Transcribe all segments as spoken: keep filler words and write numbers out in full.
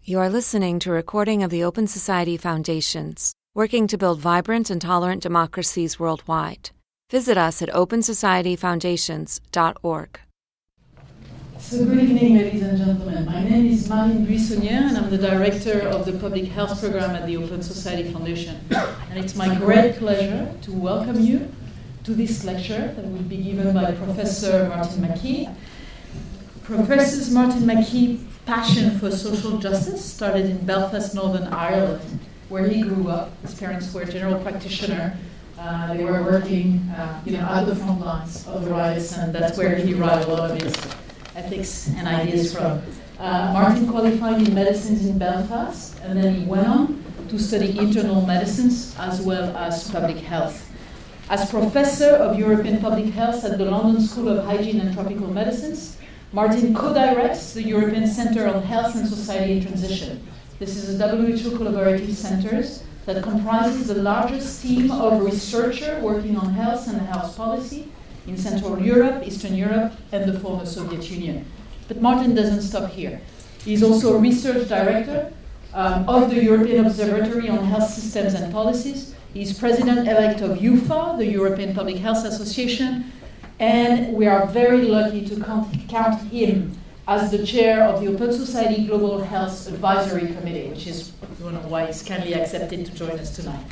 You are listening to a recording of the Open Society Foundations, working to build vibrant and tolerant democracies worldwide. Visit us at open society foundations dot org. So good evening, ladies and gentlemen. My name is Marine Buissonnière, and I'm the director of the Public Health Program at the Open Society Foundation. And it's my great pleasure to welcome you to this lecture that will be given by Professor Martin McKee. Professor Martin McKee's passion for social justice started in Belfast, Northern Ireland, where he grew up. His parents were general practitioners. Uh, they were working uh, you know, at the front lines of the riots, and that's where he derived a lot of his ethics and ideas from. Uh, Martin qualified in medicines in Belfast, and then he went on to study internal medicines as well as public health. As professor of European public health at the London School of Hygiene and Tropical Medicines, Martin co-directs the European Centre on Health and Society in Transition. This is a W H O collaborative centre that comprises the largest team of researchers working on health and health policy in Central Europe, Eastern Europe, and the former Soviet Union. But Martin doesn't stop here. He's also a research director um, of the European Observatory on Health Systems and Policies. He's president-elect of U F A, the European Public Health Association, and we are very lucky to count, count him as the chair of the Open Society Global Health Advisory Committee, which is, I don't know why he's kindly accepted to join us tonight.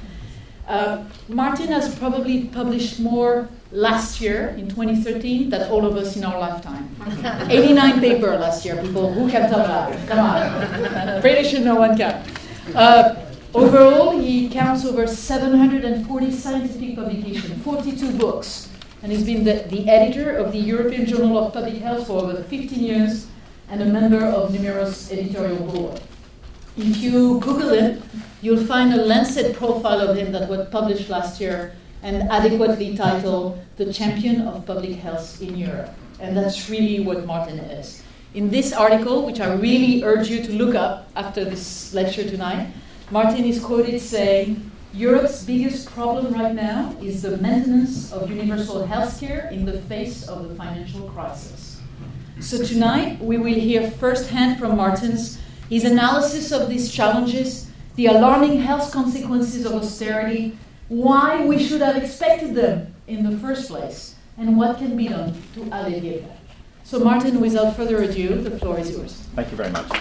Uh, Martin has probably published more last year, in twenty thirteen, than all of us in our lifetime. eighty-nine papers last year, people. Who can tell that? Come on. Pretty sure no one can. Uh, overall, he counts over seven hundred forty scientific publications, forty-two books, and he's been the, the editor of the European Journal of Public Health for over fifteen years and a member of numerous editorial boards. If you Google him, you'll find a Lancet profile of him that was published last year and adequately titled The Champion of Public Health in Europe. And that's really what Martin is. In this article, which I really urge you to look up after this lecture tonight, Martin is quoted saying, "Europe's biggest problem right now is the maintenance of universal health care in the face of the financial crisis." So tonight, we will hear firsthand from Martin's his analysis of these challenges, the alarming health consequences of austerity, why we should have expected them in the first place, and what can be done to alleviate them. So Martin, without further ado, the floor is yours. Thank you very much.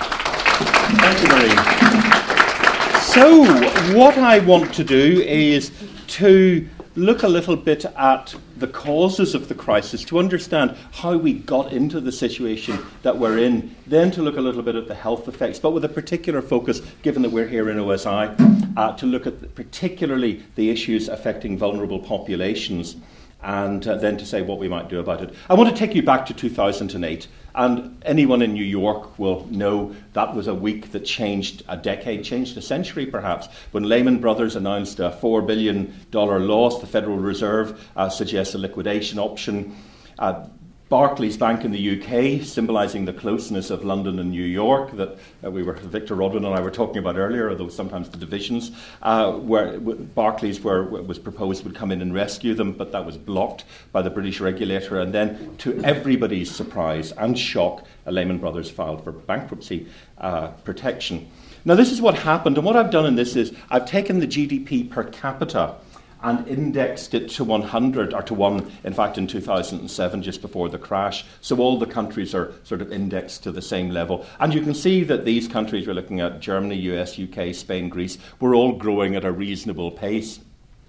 Thank you, Marie. So what I want to do is to look a little bit at the causes of the crisis, to understand how we got into the situation that we're in, then to look a little bit at the health effects, but with a particular focus, given that we're here in O S I, uh, to look at the, particularly the issues affecting vulnerable populations, and uh, then to say what we might do about it. I want to take you back to two thousand eight, and anyone in New York will know that was a week that changed a decade, changed a century perhaps, when Lehman Brothers announced a four billion dollars loss. The Federal Reserve uh, suggests a liquidation option. Uh, Barclays Bank in the U K, symbolising the closeness of London and New York that uh, we were Victor Rodwin and I were talking about earlier, although sometimes the divisions, uh, where w- Barclays were, was proposed would come in and rescue them, but that was blocked by the British regulator. And then, to everybody's surprise and shock, Lehman Brothers filed for bankruptcy uh, protection. Now, this is what happened, and what I've done in this is I've taken the G D P per capita and indexed it to one hundred, or to one, in fact, in two thousand seven, just before the crash. So all the countries are sort of indexed to the same level. And you can see that these countries, we're looking at Germany, U S, U K, Spain, Greece, were all growing at a reasonable pace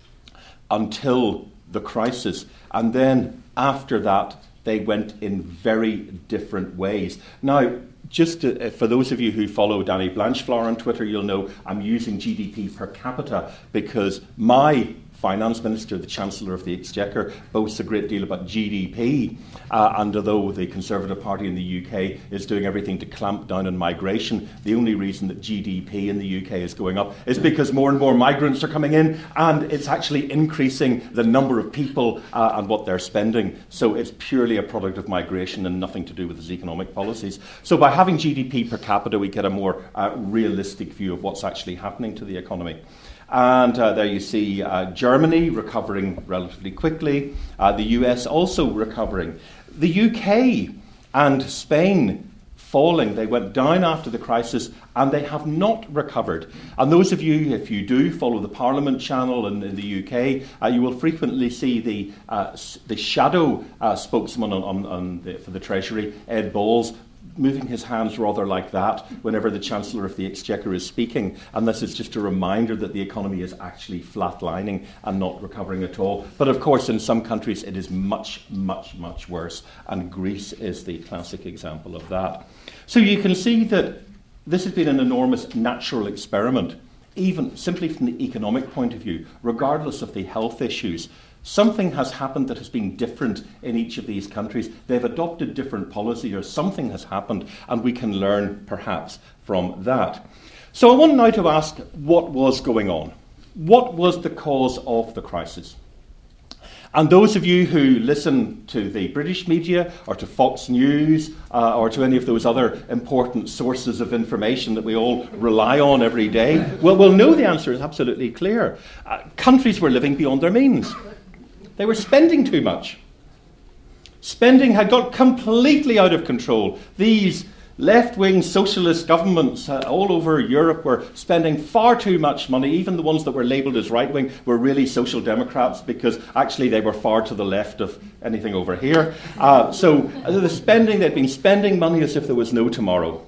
until the crisis. And then after that, they went in very different ways. Now, just to, for those of you who follow Danny Blanchflower on Twitter, you'll know I'm using G D P per capita because my Finance Minister, the Chancellor of the Exchequer, boasts a great deal about G D P. Uh, and although the Conservative Party in the U K is doing everything to clamp down on migration, the only reason that G D P in the U K is going up is because more and more migrants are coming in, and it's actually increasing the number of people uh, and what they're spending. So it's purely a product of migration and nothing to do with its economic policies. So by having G D P per capita, we get a more uh, realistic view of what's actually happening to the economy. And uh, there you see uh, Germany recovering relatively quickly, uh, the U S also recovering. The U K and Spain falling. They went down after the crisis, and they have not recovered. And those of you, if you do follow the Parliament channel in, in the U K, uh, you will frequently see the uh, the shadow uh, spokesman on, on, on the, for the Treasury, Ed Balls, moving his hands rather like that whenever the Chancellor of the Exchequer is speaking. And this is just a reminder that the economy is actually flatlining and not recovering at all. But of course, in some countries, it is much, much, much worse. And Greece is the classic example of that. So you can see that this has been an enormous natural experiment, even simply from the economic point of view, regardless of the health issues. Something has happened that has been different in each of these countries. They've adopted different policy, or something has happened, and we can learn perhaps from that. So I want now to ask what was going on. What was the cause of the crisis? And those of you who listen to the British media or to Fox News uh, or to any of those other important sources of information that we all rely on every day, well, will know the answer is absolutely clear. Uh, countries were living beyond their means. They were spending too much. Spending had got completely out of control. These left-wing socialist governments uh, all over Europe were spending far too much money. Even the ones that were labelled as right-wing were really social democrats, because actually they were far to the left of anything over here. Uh, so uh, the spending, they'd been spending money as if there was no tomorrow.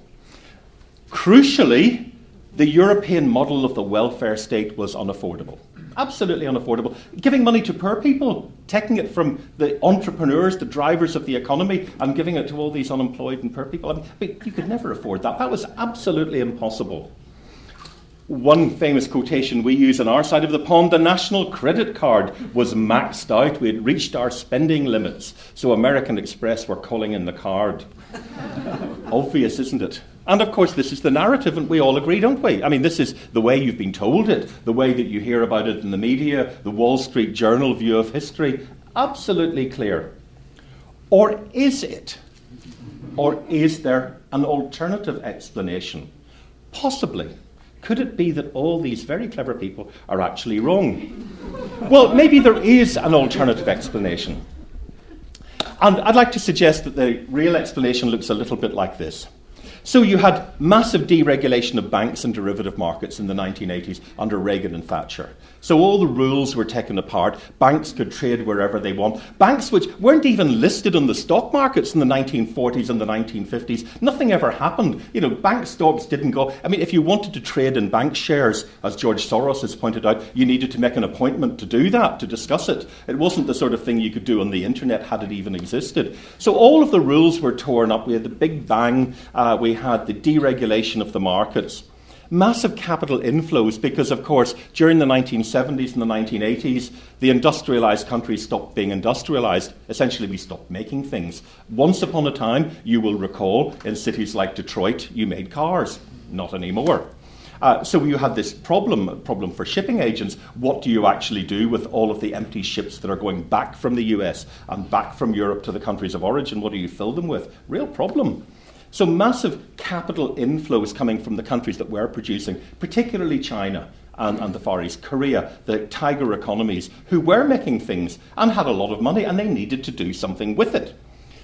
Crucially, the European model of the welfare state was unaffordable. Absolutely unaffordable. Giving money to poor people, taking it from the entrepreneurs, the drivers of the economy, and giving it to all these unemployed and poor people. I mean, you could never afford that. That was absolutely impossible. One famous quotation we use on our side of the pond: the national credit card was maxed out. We had reached our spending limits. So American Express were calling in the card. Obvious, isn't it? And of course, this is the narrative, and we all agree, don't we? I mean, this is the way you've been told it, the way that you hear about it in the media, the Wall Street Journal view of history. Absolutely clear. Or is it? Or is there an alternative explanation? Possibly. Could it be that all these very clever people are actually wrong? Well, maybe there is an alternative explanation. And I'd like to suggest that the real explanation looks a little bit like this. So you had massive deregulation of banks and derivative markets in the nineteen eighties under Reagan and Thatcher. So all the rules were taken apart. Banks could trade wherever they want. Banks which weren't even listed on the stock markets in the nineteen forties and the nineteen fifties. Nothing ever happened. You know, bank stocks didn't go. I mean, if you wanted to trade in bank shares, as George Soros has pointed out, you needed to make an appointment to do that, to discuss it. It wasn't the sort of thing you could do on the internet, had it even existed. So all of the rules were torn up. We had the Big Bang. Uh, we had the deregulation of the markets. Massive capital inflows because, of course, during the nineteen seventies and the nineteen eighties, the industrialised countries stopped being industrialised. Essentially, we stopped making things. Once upon a time, you will recall, in cities like Detroit, you made cars. Not anymore. Uh, so you have this problem, problem for shipping agents. What do you actually do with all of the empty ships that are going back from the U S and back from Europe to the countries of origin? What do you fill them with? Real problem. So massive capital inflows coming from the countries that were producing, particularly China and, and the Far East, Korea, the tiger economies, who were making things and had a lot of money, and they needed to do something with it.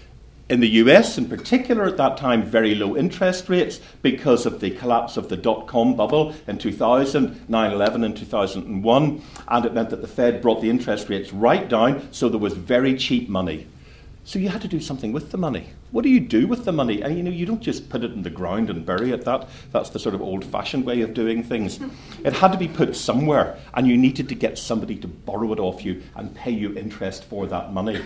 In the U S in particular at that time, very low interest rates because of the collapse of the dot-com bubble in two thousand, nine eleven in two thousand one, and it meant that the Fed brought the interest rates right down, so there was very cheap money. So you had to do something with the money. What do you do with the money? And you know, you don't just put it in the ground and bury it. That that's the sort of old-fashioned way of doing things. It had to be put somewhere, and you needed to get somebody to borrow it off you and pay you interest for that money.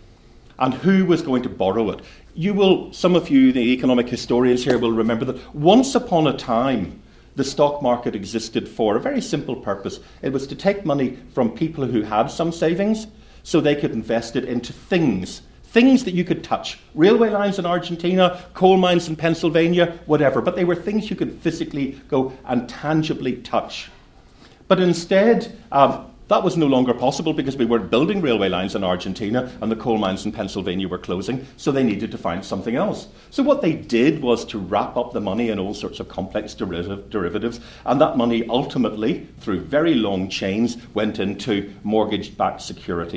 And who was going to borrow it? You will, some of you, the economic historians here, will remember that once upon a time, the stock market existed for a very simple purpose. It was to take money from people who had some savings so they could invest it into things. Things that you could touch. Railway lines in Argentina, coal mines in Pennsylvania, whatever. But they were things you could physically go and tangibly touch. But instead, um, that was no longer possible because we weren't building railway lines in Argentina and the coal mines in Pennsylvania were closing, so they needed to find something else. So what they did was to wrap up the money in all sorts of complex derivative, derivatives, and that money ultimately, through very long chains, went into mortgage-backed securities.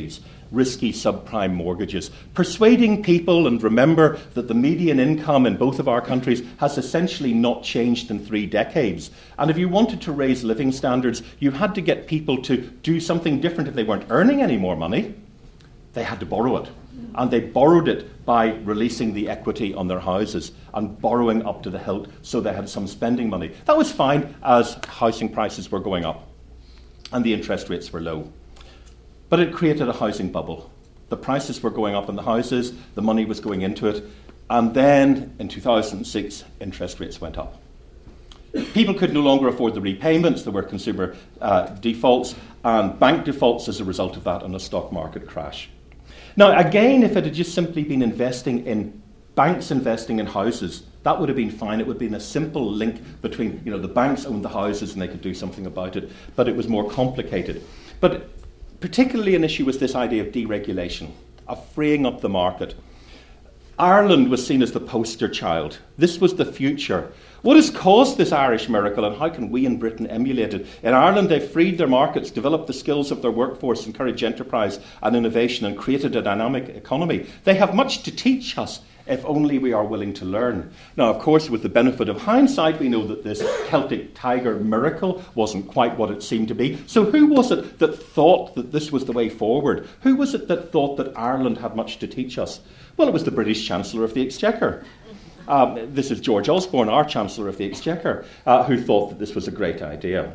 risky subprime mortgages, persuading people, and remember that the median income in both of our countries has essentially not changed in three decades. And if you wanted to raise living standards, you had to get people to do something different if they weren't earning any more money. They had to borrow it. And they borrowed it by releasing the equity on their houses and borrowing up to the hilt so they had some spending money. That was fine as housing prices were going up and the interest rates were low. But it created a housing bubble. The prices were going up in the houses, the money was going into it, and then in two thousand six, interest rates went up. People could no longer afford the repayments, there were consumer uh, defaults and bank defaults as a result of that, and a stock market crash. Now, again, if it had just simply been investing in banks investing in houses, that would have been fine. It would have been a simple link between, you know, the banks owned the houses and they could do something about it, but it was more complicated. But particularly an issue was this idea of deregulation, of freeing up the market. Ireland was seen as the poster child. This was the future. What has caused this Irish miracle, and how can we in Britain emulate it? In Ireland, they freed their markets, developed the skills of their workforce, encouraged enterprise and innovation, and created a dynamic economy. They have much to teach us if only we are willing to learn. Now, of course, with the benefit of hindsight, we know that this Celtic tiger miracle wasn't quite what it seemed to be. So who was it that thought that this was the way forward? Who was it that thought that Ireland had much to teach us? Well, it was the British Chancellor of the Exchequer. Um, this is George Osborne, our Chancellor of the Exchequer, uh, who thought that this was a great idea.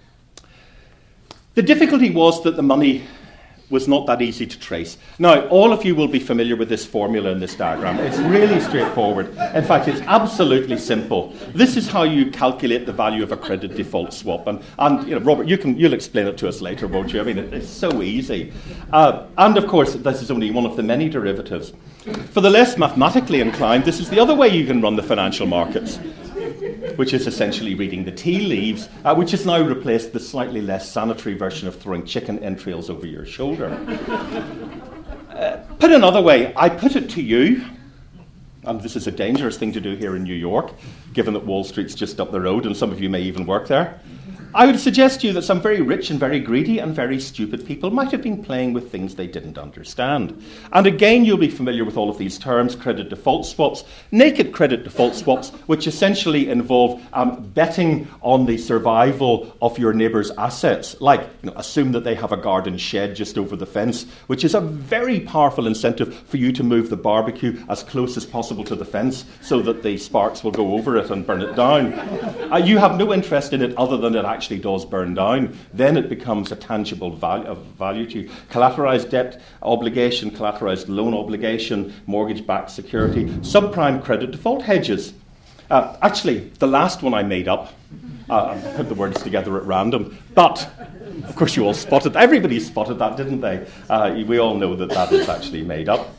The difficulty was that the money was not that easy to trace. Now, all of you will be familiar with this formula in this diagram. It's really straightforward. In fact, it's absolutely simple. This is how you calculate the value of a credit default swap. And, and you know, Robert, you can, you'll explain it to us later, won't you? I mean, it, it's so easy. Uh, and, of course, this is only one of the many derivatives. For the less mathematically inclined, this is the other way you can run the financial markets, which is essentially reading the tea leaves, uh, which has now replaced the slightly less sanitary version of throwing chicken entrails over your shoulder. uh, put another way, I put it to you, and this is a dangerous thing to do here in New York, given that Wall Street's just up the road and some of you may even work there. I would suggest to you that some very rich and very greedy and very stupid people might have been playing with things they didn't understand. And again, you'll be familiar with all of these terms: credit default swaps, naked credit default swaps, which essentially involve um, betting on the survival of your neighbour's assets. Like, you know, assume that they have a garden shed just over the fence, which is a very powerful incentive for you to move the barbecue as close as possible to the fence so that the sparks will go over it and burn it down. Uh, you have no interest in it other than it actually actually does burn down. Then it becomes a tangible value, of value to you. Collateralized debt obligation, collateralized loan obligation, mortgage-backed security, subprime credit default hedges. Uh, actually, the last one I made up, uh, I put the words together at random, but of course you all spotted, everybody spotted that, didn't they? Uh, we all know that that is actually made up.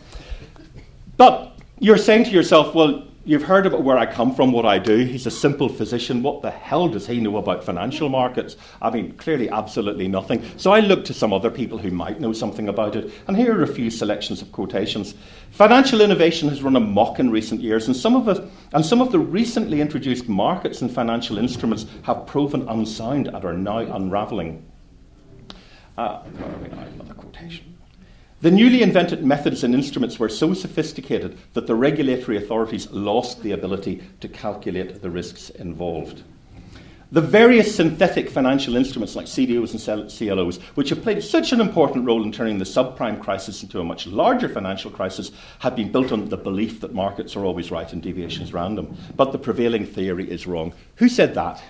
But you're saying to yourself, well, you've heard about where I come from, what I do. He's a simple physician. What the hell does he know about financial markets? I mean, clearly absolutely nothing. So I looked to some other people who might know something about it, and here are a few selections of quotations. Financial innovation has run amok in recent years, and some of it, and some of the recently introduced markets and financial instruments have proven unsound and are now unravelling. Uh, where are we now? Another quotation. The newly invented methods and instruments were so sophisticated that the regulatory authorities lost the ability to calculate the risks involved. The various synthetic financial instruments like C D Os and C L Os, which have played such an important role in turning the subprime crisis into a much larger financial crisis, have been built on the belief that markets are always right and deviations random. But the prevailing theory is wrong. Who said that?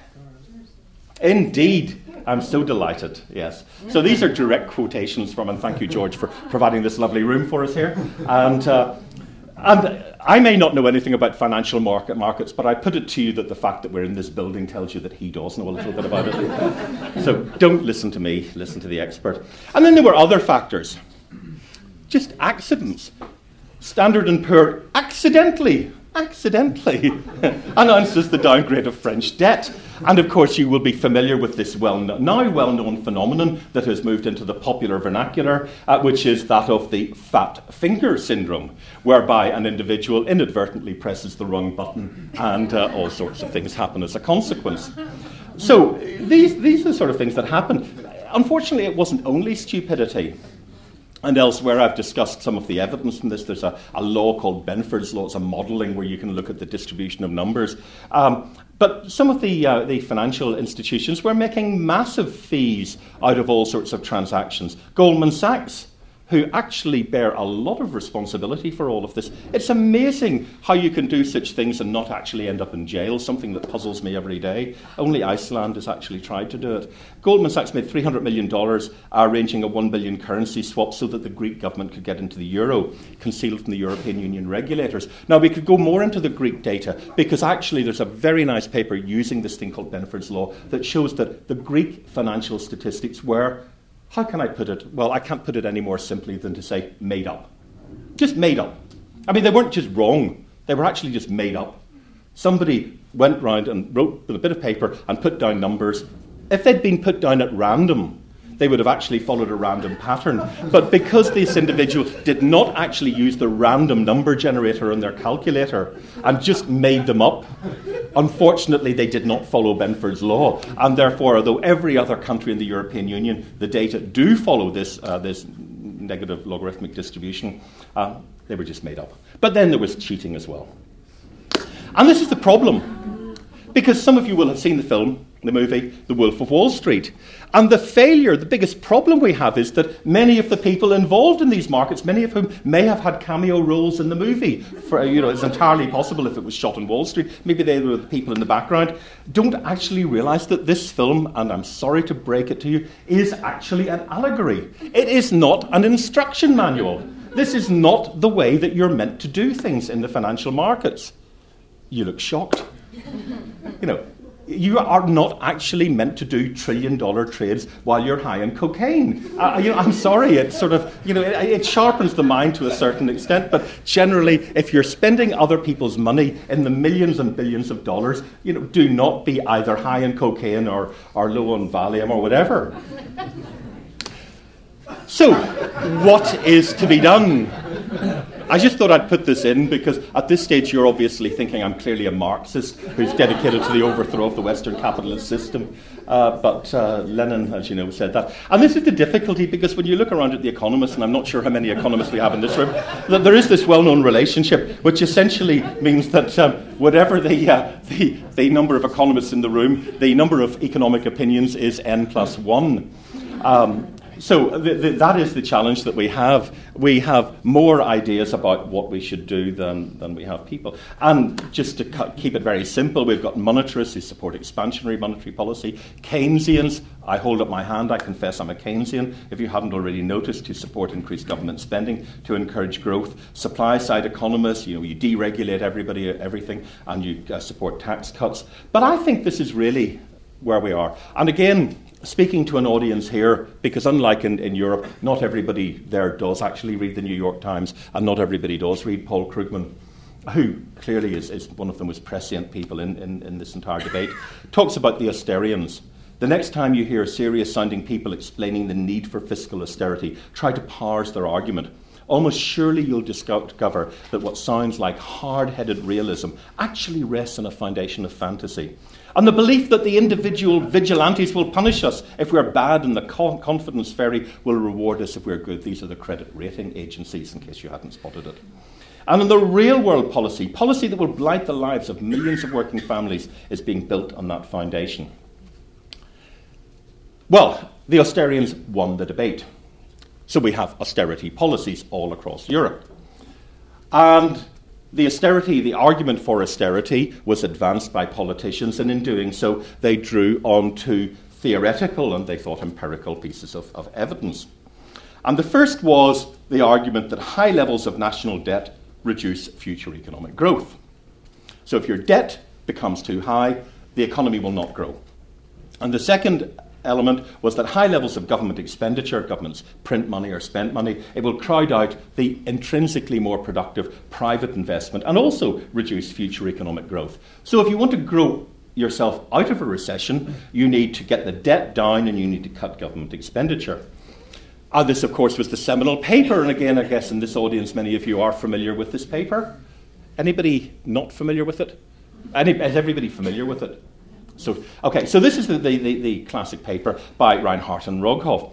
Indeed. I'm so delighted, yes. So these are direct quotations from, and thank you, George, for providing this lovely room for us here. And, uh, and I may not know anything about financial market markets, but I put it to you that the fact that we're in this building tells you that he does know a little bit about it. So don't listen to me, listen to the expert. And then there were other factors. Just accidents. Standard and Poor accidentally, accidentally announces the downgrade of French debt. And of course you will be familiar with this well now well-known phenomenon that has moved into the popular vernacular, uh, which is that of the fat finger syndrome, whereby an individual inadvertently presses the wrong button and uh, all sorts of things happen as a consequence. So these, these are the sort of things that happen. Unfortunately, it wasn't only stupidity. And elsewhere, I've discussed some of the evidence from this. There's a, a law called Benford's Law. It's a modelling where you can look at the distribution of numbers. Um, but some of the, uh, the financial institutions were making massive fees out of all sorts of transactions. Goldman Sachs, who actually bear a lot of responsibility for all of this. It's amazing how you can do such things and not actually end up in jail, something that puzzles me every day. Only Iceland has actually tried to do it. Goldman Sachs made three hundred million dollars arranging a one billion dollars currency swap so that the Greek government could get into the euro, concealed from the European Union regulators. Now, we could go more into the Greek data, because actually there's a very nice paper using this thing called Benford's Law that shows that the Greek financial statistics were, how can I put it? Well, I can't put it any more simply than to say made up. Just made up. I mean, they weren't just wrong. They were actually just made up. Somebody went round and wrote with a bit of paper and put down numbers. If they'd been put down at random, they would have actually followed a random pattern. But because this individual did not actually use the random number generator on their calculator and just made them up, unfortunately, they did not follow Benford's Law. And therefore, although every other country in the European Union, the data do follow this, uh, this negative logarithmic distribution, uh, they were just made up. But then there was cheating as well. And this is the problem, because some of you will have seen the film, the movie, The Wolf of Wall Street. And the failure, the biggest problem we have is that many of the people involved in these markets, many of whom may have had cameo roles in the movie, for, you know, it's entirely possible if it was shot on Wall Street, maybe they were the people in the background, don't actually realise that this film, and I'm sorry to break it to you, is actually an allegory. It is not an instruction manual. This is not the way that you're meant to do things in the financial markets. You look shocked. You know, you are not actually meant to do trillion-dollar trades while you're high on cocaine. Uh, you know, I'm sorry, it sort of, you know, it, it sharpens the mind to a certain extent, but generally, if you're spending other people's money in the millions and billions of dollars, you know, do not be either high on cocaine or, or low on Valium or whatever. So, what is to be done? I just thought I'd put this in because at this stage you're obviously thinking I'm clearly a Marxist who's dedicated to the overthrow of the Western capitalist system. Uh, but uh, Lenin, as you know, said that. And this is the difficulty, because when you look around at The Economist, and I'm not sure how many economists we have in this room, that there is this well-known relationship, which essentially means that um, whatever the, uh, the, the number of economists in the room, the number of economic opinions is n plus one. Um, So th- th- that is the challenge that we have. We have more ideas about what we should do than, than we have people. And just to cu- keep it very simple, we've got monetarists who support expansionary monetary policy, Keynesians, I hold up my hand, I confess I'm a Keynesian, if you haven't already noticed, to support increased government spending, to encourage growth, supply-side economists, you know, you deregulate everybody, everything, and you uh, support tax cuts. But I think this is really where we are. And again, speaking to an audience here, because unlike in, in Europe, not everybody there does actually read the New York Times, and not everybody does read Paul Krugman, who clearly is, is one of the most prescient people in, in, in this entire debate, talks about the Austerians. The next time you hear serious-sounding people explaining the need for fiscal austerity, try to parse their argument. Almost surely you'll discover that what sounds like hard-headed realism actually rests on a foundation of fantasy. And the belief that the individual vigilantes will punish us if we're bad and the confidence fairy will reward us if we're good. These are the credit rating agencies, in case you hadn't spotted it. And in the real world policy, policy that will blight the lives of millions of working families, is being built on that foundation. Well, the Austerians won the debate. So we have austerity policies all across Europe. And the austerity, the argument for austerity was advanced by politicians, and in doing so, they drew on to theoretical and they thought empirical pieces of, of evidence. And the first was the argument that high levels of national debt reduce future economic growth. So if your debt becomes too high, the economy will not grow. And the second element was that high levels of government expenditure, governments print money or spend money, it will crowd out the intrinsically more productive private investment and also reduce future economic growth. So if you want to grow yourself out of a recession, you need to get the debt down and you need to cut government expenditure. Uh, this, of course, was the seminal paper, and again, I guess in this audience, many of you are familiar with this paper. Anybody not familiar with it? Any, is everybody familiar with it? So, okay, so this is the, the, the, the classic paper by Reinhardt and Roghoff.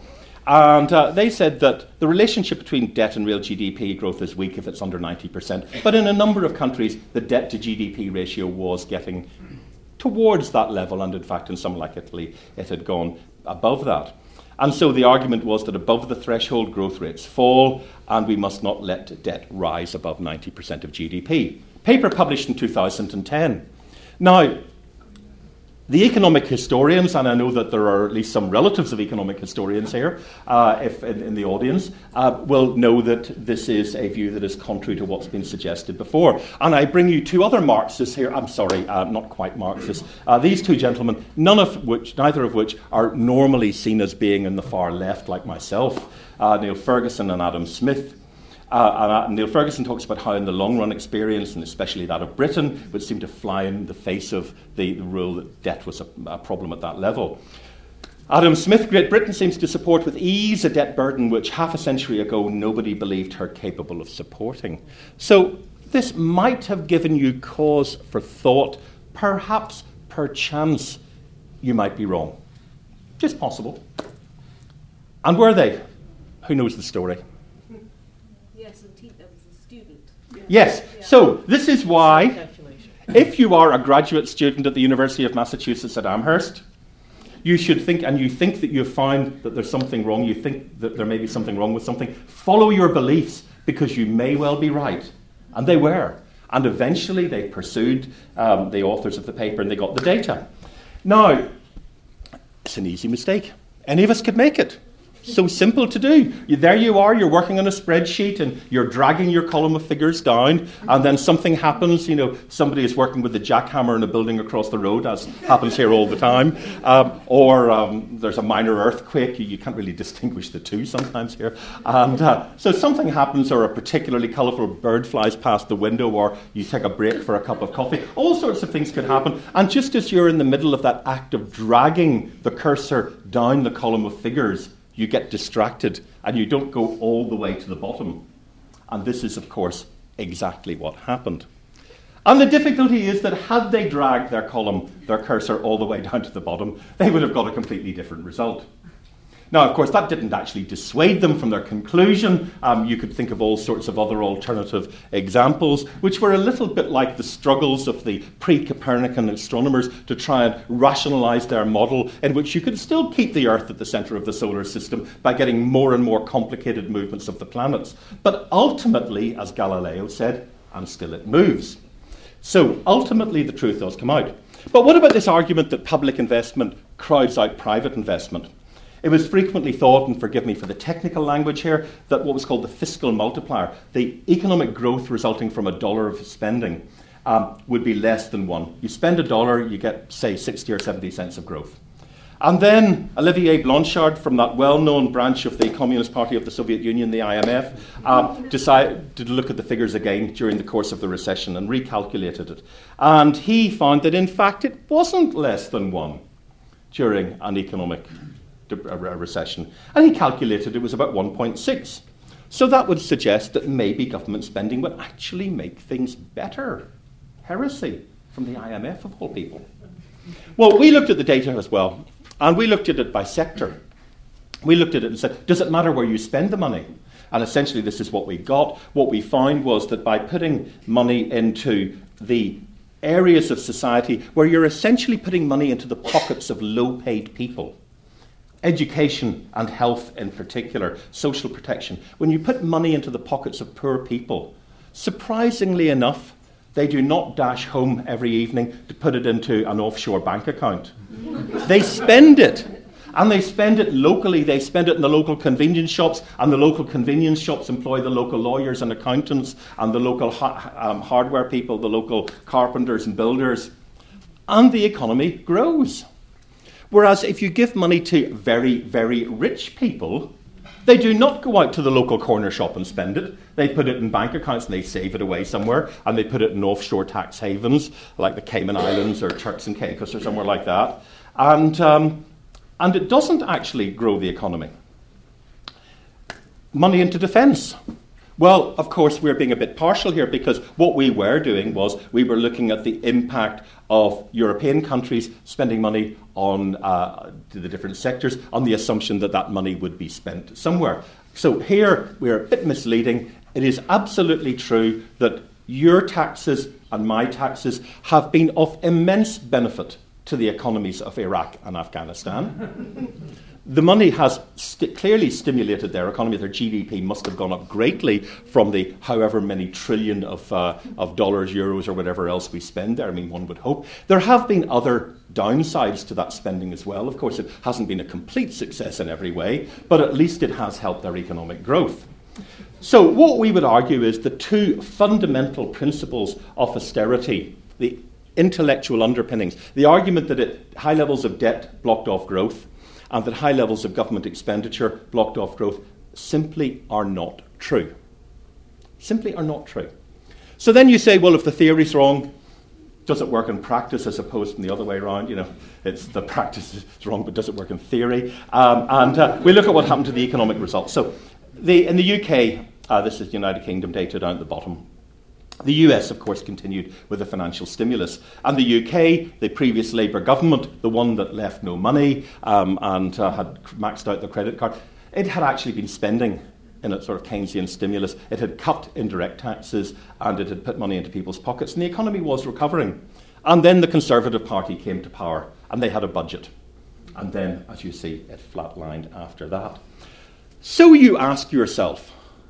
And uh, they said that the relationship between debt and real G D P growth is weak if it's under ninety percent. But in a number of countries, the debt to G D P ratio was getting towards that level. And in fact, in some like Italy, it had gone above that. And so the argument was that above the threshold, growth rates fall, and we must not let debt rise above ninety percent of G D P. Paper published in two thousand ten. Now, the economic historians, and I know that there are at least some relatives of economic historians here, uh, if in, in the audience, uh, will know that this is a view that is contrary to what's been suggested before. And I bring you two other Marxists here. I'm sorry, uh, not quite Marxists. Uh, these two gentlemen, none of which, neither of which, are normally seen as being in the far left, like myself. Uh, Neil Ferguson and Adam Smith. Uh, and uh, Neil Ferguson talks about how in the long-run experience, and especially that of Britain, would seem to fly in the face of the, the rule that debt was a, a problem at that level. Adam Smith, Great Britain seems to support with ease a debt burden which half a century ago nobody believed her capable of supporting. So this might have given you cause for thought. Perhaps, perchance, you might be wrong. Just possible. And were they? Who knows the story? Yes, so this is why, if you are a graduate student at the University of Massachusetts at Amherst, you should think, and you think that you find that there's something wrong, you think that there may be something wrong with something, follow your beliefs, because you may well be right. And they were. And eventually they pursued um, the authors of the paper and they got the data. Now, it's an easy mistake. Any of us could make it. So simple to do. You, there you are, you're working on a spreadsheet and you're dragging your column of figures down, and then something happens. You know, somebody is working with a jackhammer in a building across the road, as happens here all the time. Um, or um, there's a minor earthquake. You, you can't really distinguish the two sometimes here. And uh, so something happens, or a particularly colourful bird flies past the window, or you take a break for a cup of coffee. All sorts of things could happen. And just as you're in the middle of that act of dragging the cursor down the column of figures, you get distracted and you don't go all the way to the bottom. And this is, of course, exactly what happened. And the difficulty is that had they dragged their column, their cursor, all the way down to the bottom, they would have got a completely different result. Now, of course, that didn't actually dissuade them from their conclusion. Um, you could think of all sorts of other alternative examples, which were a little bit like the struggles of the pre-Copernican astronomers to try and rationalize their model, in which you could still keep the Earth at the center of the solar system by getting more and more complicated movements of the planets. But ultimately, as Galileo said, and still it moves. So ultimately, the truth does come out. But what about this argument that public investment crowds out private investment? It was frequently thought, and forgive me for the technical language here, that what was called the fiscal multiplier, the economic growth resulting from a dollar of spending, um, would be less than one. You spend a dollar, you get, say, sixty or seventy cents of growth. And then Olivier Blanchard, from that well-known branch of the Communist Party of the Soviet Union, the I M F, um, decided to look at the figures again during the course of the recession and recalculated it. And he found that, in fact, it wasn't less than one during an economic a recession, and he calculated it was about one point six. So that would suggest that maybe government spending would actually make things better. Heresy from the I M F, of all people. Well, we looked at the data as well, and we looked at it by sector. We looked at it and said, does it matter where you spend the money? And essentially this is what we got. What we found was that by putting money into the areas of society where you're essentially putting money into the pockets of low-paid people, education and health in particular, social protection, when you put money into the pockets of poor people, surprisingly enough, they do not dash home every evening to put it into an offshore bank account. They spend it. And they spend it locally. They spend it in the local convenience shops, and the local convenience shops employ the local lawyers and accountants and the local ha- um, hardware people, the local carpenters and builders. And the economy grows. Whereas if you give money to very, very rich people, they do not go out to the local corner shop and spend it. They put it in bank accounts and they save it away somewhere, and they put it in offshore tax havens like the Cayman Islands or Turks and Caicos or somewhere like that. And, um, and it doesn't actually grow the economy. Money into defence. Well, of course, we're being a bit partial here, because what we were doing was we were looking at the impact of European countries spending money on uh, the different sectors on the assumption that that money would be spent somewhere. So here we're a bit misleading. It is absolutely true that your taxes and my taxes have been of immense benefit to the economies of Iraq and Afghanistan. The money has st- clearly stimulated their economy. Their G D P must have gone up greatly from the however many trillion of, uh, of dollars, euros, or whatever else we spend there. I mean, one would hope. There have been other downsides to that spending as well. Of course, it hasn't been a complete success in every way, but at least it has helped their economic growth. So what we would argue is the two fundamental principles of austerity, the intellectual underpinnings, the argument that it, high levels of debt blocked off growth, and that high levels of government expenditure blocked off growth, simply are not true. Simply are not true. So then you say, well, if the theory's wrong, does it work in practice as opposed to the other way around? You know, it's the practice is wrong, but does it work in theory? Um, and uh, we look at what happened to the economic results. So the, in the U K, uh, this is the United Kingdom data down at the bottom. The U S, of course, continued with the financial stimulus. And the U K, the previous Labour government, the one that left no money um, and uh, had maxed out the credit card, it had actually been spending in a sort of Keynesian stimulus. It had cut indirect taxes and it had put money into people's pockets, and the economy was recovering. And then the Conservative Party came to power and they had a budget. And then, as you see, it flatlined after that. So you ask yourself,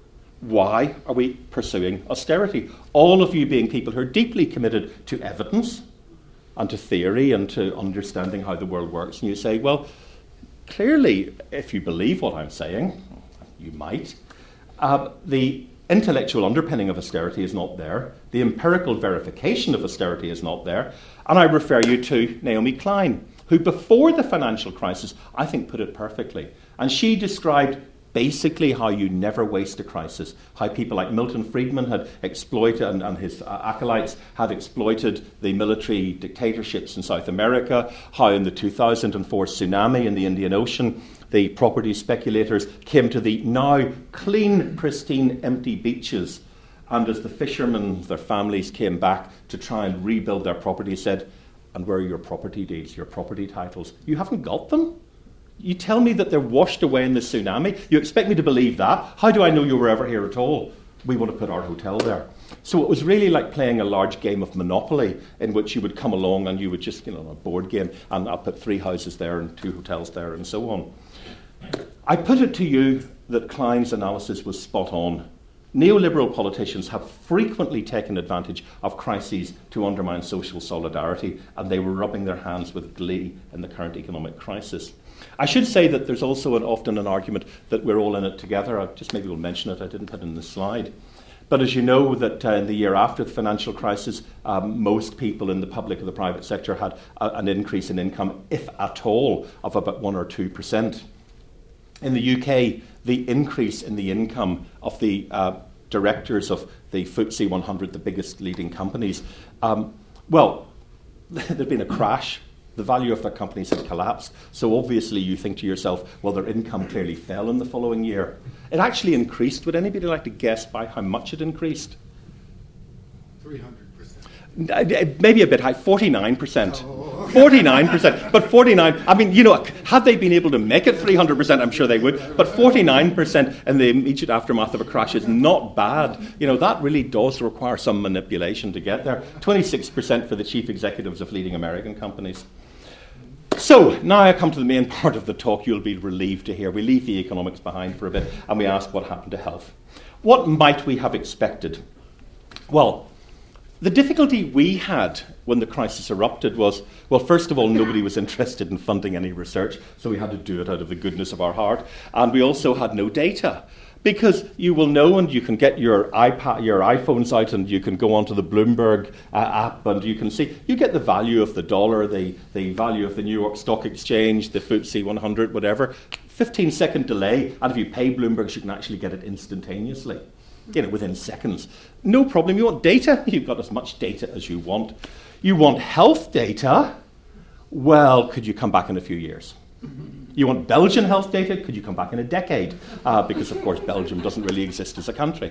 why are we pursuing austerity? All of you being people who are deeply committed to evidence and to theory and to understanding how the world works. And you say, well, clearly, if you believe what I'm saying, you might, uh, the intellectual underpinning of austerity is not there. The empirical verification of austerity is not there. And I refer you to Naomi Klein, who before the financial crisis, I think, put it perfectly. And she described basically how you never waste a crisis, how people like Milton Friedman had exploited, and, and his uh, acolytes had exploited the military dictatorships in South America, how in the two thousand four tsunami in the Indian Ocean, the property speculators came to the now clean, pristine, empty beaches, and as the fishermen, their families came back to try and rebuild their property, said, and where are your property deeds, your property titles? You haven't got them? You tell me that they're washed away in the tsunami? You expect me to believe that? How do I know you were ever here at all? We want to put our hotel there. So it was really like playing a large game of Monopoly in which you would come along and you would just, you know, a board game, and I'll put three houses there and two hotels there and so on. I put it to you that Klein's analysis was spot on. Neoliberal politicians have frequently taken advantage of crises to undermine social solidarity, and they were rubbing their hands with glee in the current economic crisis. I should say that there's also an, often an argument that we're all in it together. I just maybe will mention it. I didn't put it in the slide. But as you know, that uh, in the year after the financial crisis, um, most people in the public or the private sector had a, an increase in income, if at all, of about one or two percent. In the U K, the increase in the income of the uh, directors of the F T S E one hundred, the biggest leading companies, um, well, there'd been a crash. The value of their companies had collapsed. So obviously you think to yourself, well, their income clearly fell in the following year. It actually increased. Would anybody like to guess by how much it increased? three hundred percent. Maybe a bit high, forty-nine percent. Oh, okay. forty-nine percent. But forty-nine, I mean, you know, had they been able to make it three hundred percent, I'm sure they would. But forty-nine percent in the immediate aftermath of a crash is not bad. You know, that really does require some manipulation to get there. twenty-six percent for the chief executives of leading American companies. So, now I come to the main part of the talk you'll be relieved to hear. We leave the economics behind for a bit and we ask what happened to health. What might we have expected? Well, the difficulty we had when the crisis erupted was, well, first of all, nobody was interested in funding any research, so we had to do it out of the goodness of our heart. And we also had no data. Because you will know, and you can get your iPad, your iPhones out, and you can go onto the Bloomberg uh, app, and you can see, you get the value of the dollar, the, the value of the New York Stock Exchange, the F T S E one hundred, whatever. fifteen second delay, and if you pay Bloomberg, you can actually get it instantaneously, you know, within seconds. No problem. You want data? You've got as much data as you want. You want health data? Well, could you come back in a few years? You want Belgian health data? Could you come back in a decade? Uh, because, of course, Belgium doesn't really exist as a country.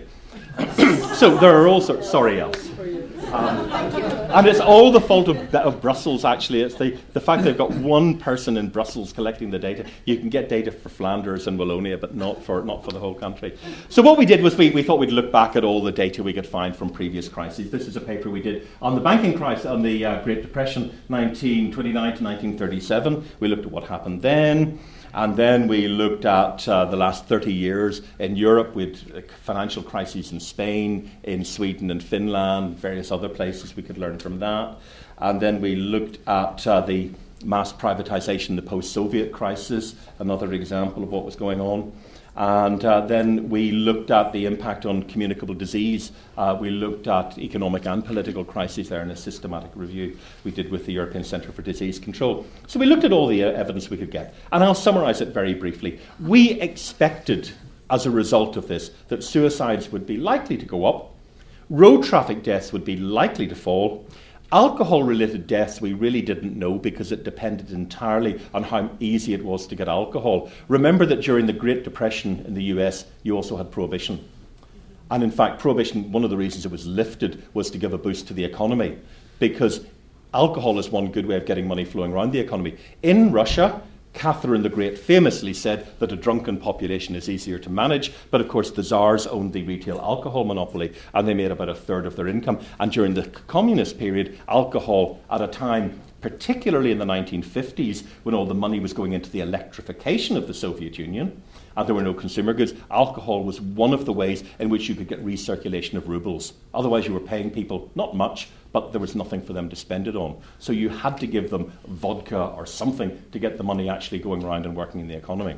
So there are all sorts... Sorry, else. Um, and it's all the fault of, of Brussels, actually. It's the, the fact they've got one person in Brussels collecting the data. You can get data for Flanders and Wallonia, but not for not for the whole country. So what we did was we, we thought we'd look back at all the data we could find from previous crises. This is a paper we did on the banking crisis, on the uh, Great Depression, nineteen twenty-nine to nineteen thirty-seven. We looked at what happened then. And then we looked at uh, the last thirty years in Europe with uh, financial crises in Spain, in Sweden and Finland, various other places we could learn from that. And then we looked at uh, the mass privatization, the post-Soviet crisis, another example of what was going on. And uh, then we looked at the impact on communicable disease. Uh, we looked at economic and political crises there in a systematic review we did with the European Centre for Disease Control. So we looked at all the uh, evidence we could get. And I'll summarise it very briefly. We expected, as a result of this, that suicides would be likely to go up, road traffic deaths would be likely to fall. Alcohol-related deaths we really didn't know because it depended entirely on how easy it was to get alcohol. Remember that during the Great Depression in the U S, you also had prohibition. And in fact, prohibition, one of the reasons it was lifted was to give a boost to the economy, because alcohol is one good way of getting money flowing around the economy. In Russia, Catherine the Great famously said that a drunken population is easier to manage, but of course the Tsars owned the retail alcohol monopoly and they made about a third of their income. And during the communist period, alcohol at a time, particularly in the nineteen fifties, when all the money was going into the electrification of the Soviet Union, and there were no consumer goods, alcohol was one of the ways in which you could get recirculation of rubles. Otherwise you were paying people not much, but there was nothing for them to spend it on. So you had to give them vodka or something to get the money actually going around and working in the economy.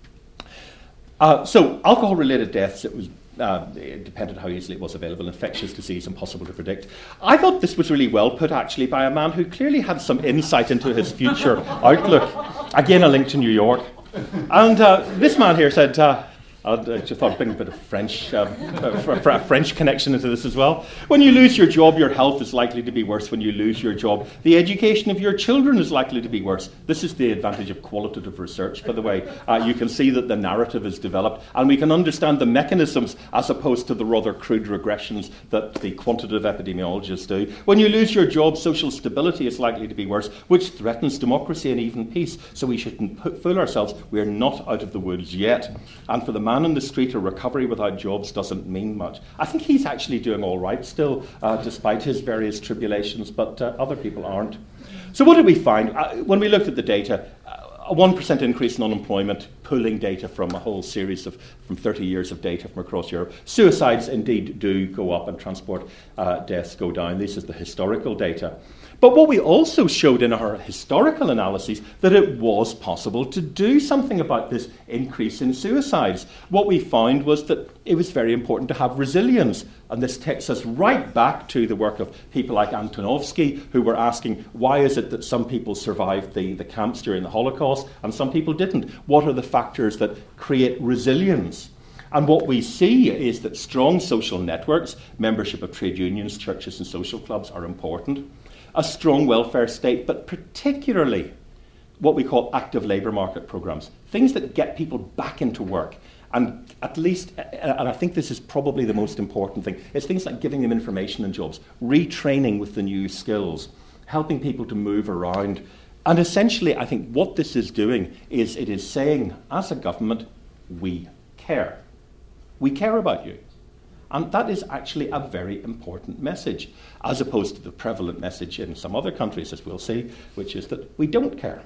Uh, so alcohol-related deaths, it was uh, it depended how easily it was available. Infectious disease, impossible to predict. I thought this was really well put, actually, by a man who clearly had some insight into his future outlook. Again, a link to New York. And uh, this man here said, uh, I just thought I'd bring a bit of French, um, a French connection into this as well. When you lose your job, your health is likely to be worse when you lose your job. The education of your children is likely to be worse. This is the advantage of qualitative research, by the way. Uh, you can see that the narrative is developed, and we can understand the mechanisms as opposed to the rather crude regressions that the quantitative epidemiologists do. When you lose your job, social stability is likely to be worse, which threatens democracy and even peace. So we shouldn't put, fool ourselves. We are not out of the woods yet. And for the man in the street, a recovery without jobs doesn't mean much. I think he's actually doing all right still, uh, despite his various tribulations, but uh, other people aren't. So what did we find? Uh, when we looked at the data, uh, a one percent increase in unemployment, pulling data from a whole series of, from thirty years of data from across Europe. Suicides indeed do go up and transport uh, deaths go down. This is the historical data. But what we also showed in our historical analyses, that it was possible to do something about this increase in suicides. What we found was that it was very important to have resilience. And this takes us right back to the work of people like Antonovsky, who were asking, why is it that some people survived the, the camps during the Holocaust and some people didn't? What are the factors that create resilience? And what we see is that strong social networks, membership of trade unions, churches and social clubs are important. A strong welfare state, but particularly what we call active labour market programmes, things that get people back into work. And at least, and I think this is probably the most important thing, it's things like giving them information and jobs, retraining with the new skills, helping people to move around. And essentially, I think what this is doing is it is saying, as a government, we care. We care about you. And that is actually a very important message, as opposed to the prevalent message in some other countries, as we'll see, which is that we don't care.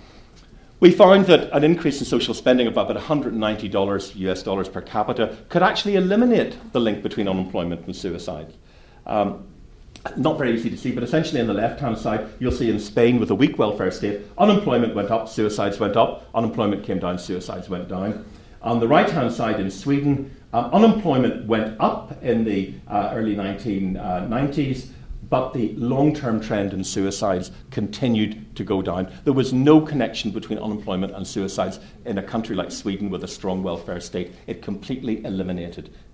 We found that an increase in social spending of about one hundred ninety dollars U S dollars per capita could actually eliminate the link between unemployment and suicide. Um, not very easy to see, but essentially on the left-hand side, you'll see in Spain with a weak welfare state, unemployment went up, suicides went up, unemployment came down, suicides went down. On the right-hand side in Sweden, um, unemployment went up in the uh, early nineteen nineties, but the long-term trend in suicides continued to go down. There was no connection between unemployment and suicides in a country like Sweden with a strong welfare state. It completely eliminated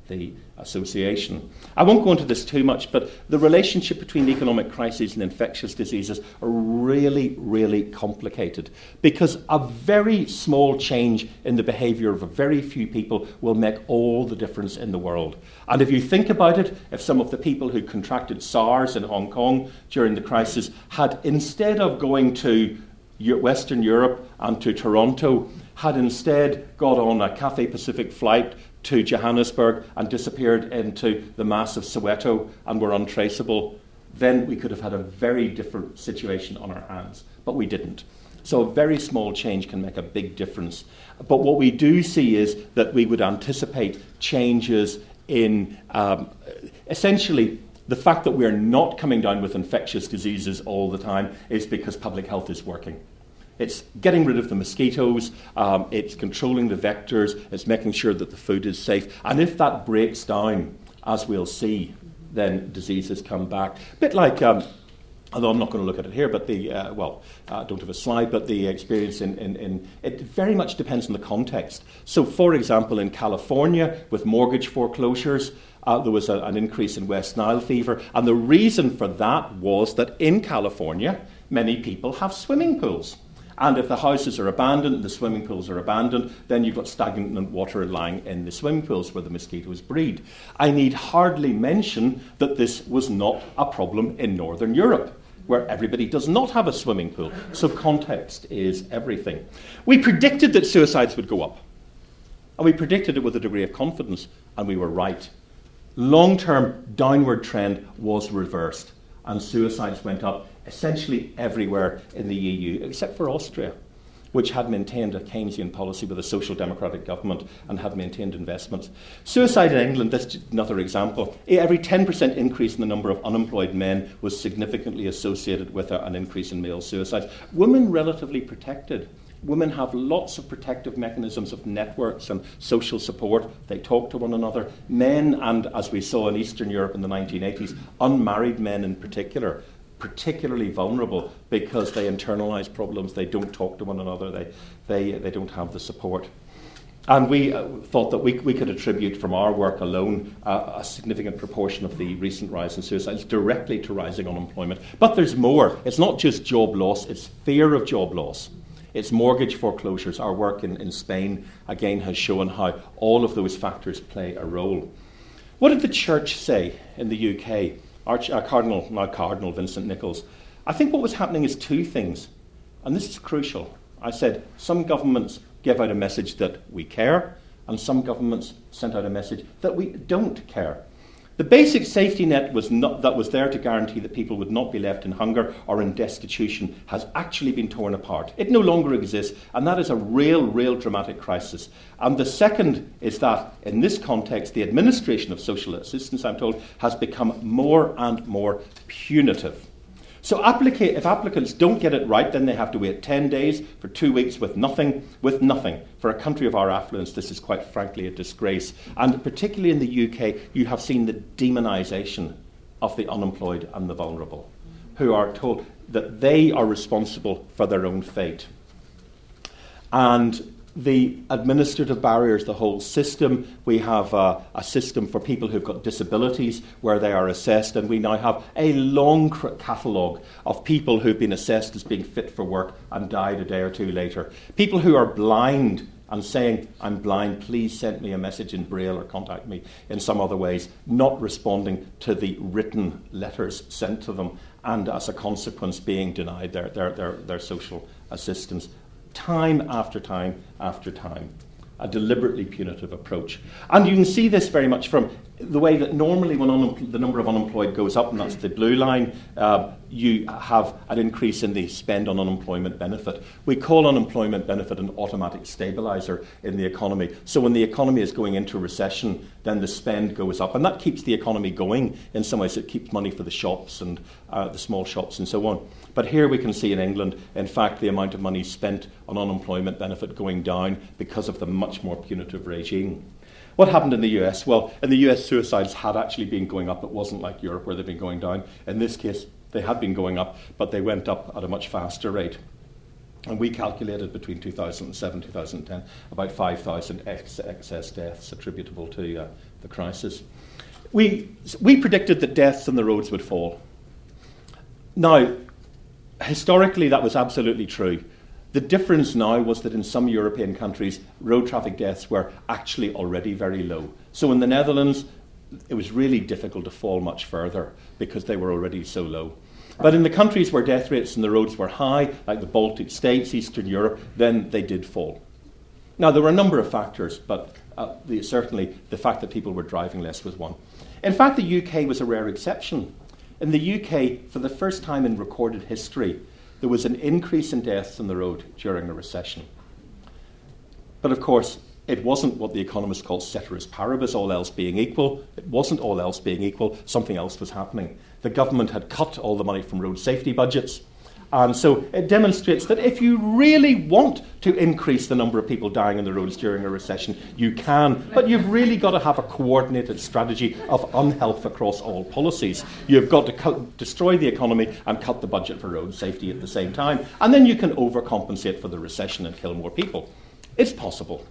the association. I won't go into this too much, but the relationship between economic crises and infectious diseases are really, really complicated, because a very small change in the behaviour of a very few people will make all the difference in the world. And if you think about it, if some of the people who contracted SARS in Hong Kong during the crisis had, instead of going to Western Europe and to Toronto, had instead got on a Cathay Pacific flight to Johannesburg and disappeared into the mass of Soweto and were untraceable, then we could have had a very different situation on our hands. But we didn't. So a very small change can make a big difference. But what we do see is that we would anticipate changes in, um, essentially, the fact that we're not coming down with infectious diseases all the time is because public health is working. It's getting rid of the mosquitoes, um, it's controlling the vectors, it's making sure that the food is safe. And if that breaks down, as we'll see, then diseases come back. A bit like, um, although I'm not going to look at it here, but the, uh, well, I uh, don't have a slide, but the experience in, in, in, it very much depends on the context. So, for example, in California, with mortgage foreclosures, Uh, there was a, an increase in West Nile fever. And the reason for that was that in California, many people have swimming pools. And if the houses are abandoned, the swimming pools are abandoned, then you've got stagnant water lying in the swimming pools where the mosquitoes breed. I need hardly mention that this was not a problem in Northern Europe, where everybody does not have a swimming pool. So context is everything. We predicted that suicides would go up. And we predicted it with a degree of confidence, and we were right. Long-term downward trend was reversed, and suicides went up essentially everywhere in the E U, except for Austria, which had maintained a Keynesian policy with a social democratic government and had maintained investments. Suicide in England, that's another example. Every ten percent increase in the number of unemployed men was significantly associated with a, an increase in male suicides. Women relatively protected. Women have lots of protective mechanisms of networks and social support. They talk to one another. Men, and as we saw in Eastern Europe in the nineteen eighties, unmarried men in particular, particularly vulnerable because they internalise problems. They don't talk to one another. They, they, they don't have the support. And we uh, thought that we, we could attribute from our work alone uh, a significant proportion of the recent rise in suicides directly to rising unemployment. But there's more. It's not just job loss, it's fear of job loss. It's mortgage foreclosures. Our work in, in Spain, again, has shown how all of those factors play a role. What did the Church say in the U K? Arch, uh, Cardinal, now Cardinal Vincent Nichols. I think what was happening is two things, and this is crucial. I said some governments give out a message that we care, and some governments sent out a message that we don't care. The basic safety net was not, that was there to guarantee that people would not be left in hunger or in destitution has actually been torn apart. It no longer exists, and that is a real, real dramatic crisis. And the second is that, in this context, the administration of social assistance, I'm told, has become more and more punitive. So applica- if applicants don't get it right, then they have to wait ten days for two weeks with nothing, with nothing. For a country of our affluence, this is quite frankly a disgrace. And particularly in the U K, you have seen the demonisation of the unemployed and the vulnerable, who are told that they are responsible for their own fate. And the administrative barriers, the whole system. We have uh, a system for people who've got disabilities where they are assessed, and we now have a long cr- catalogue of people who've been assessed as being fit for work and died a day or two later. People who are blind and saying, I'm blind, please send me a message in Braille or contact me in some other ways, not responding to the written letters sent to them, and as a consequence being denied their, their, their, their social assistance. Time after time after time, a deliberately punitive approach. And you can see this very much from the way that normally when un- the number of unemployed goes up, and that's the blue line, uh, you have an increase in the spend on unemployment benefit. We call unemployment benefit an automatic stabiliser in the economy. So when the economy is going into recession, then the spend goes up. And that keeps the economy going in some ways. It keeps money for the shops and uh, the small shops and so on. But here we can see in England, in fact, the amount of money spent on unemployment benefit going down because of the much more punitive regime. What happened in the U S? Well, in the U S, suicides had actually been going up. It wasn't like Europe where they've been going down. In this case, they had been going up, but they went up at a much faster rate. And we calculated between two thousand seven and two thousand ten about five thousand ex- excess deaths attributable to uh, the crisis. We, we predicted that deaths on the roads would fall. Now, historically, that was absolutely true. The difference now was that in some European countries, road traffic deaths were actually already very low. So in the Netherlands, it was really difficult to fall much further because they were already so low. But in the countries where death rates on the roads were high, like the Baltic states, Eastern Europe, then they did fall. Now, there were a number of factors, but uh, the, certainly the fact that people were driving less was one. In fact, the U K was a rare exception. In the U K, for the first time in recorded history, there was an increase in deaths on the road during a recession. But of course, it wasn't what the economists call ceteris paribus, all else being equal. It wasn't all else being equal. Something else was happening. The government had cut all the money from road safety budgets. And so it demonstrates that if you really want to increase the number of people dying on the roads during a recession, you can. But you've really got to have a coordinated strategy of unhealth across all policies. You've got to cut, destroy the economy and cut the budget for road safety at the same time. And then you can overcompensate for the recession and kill more people. It's possible.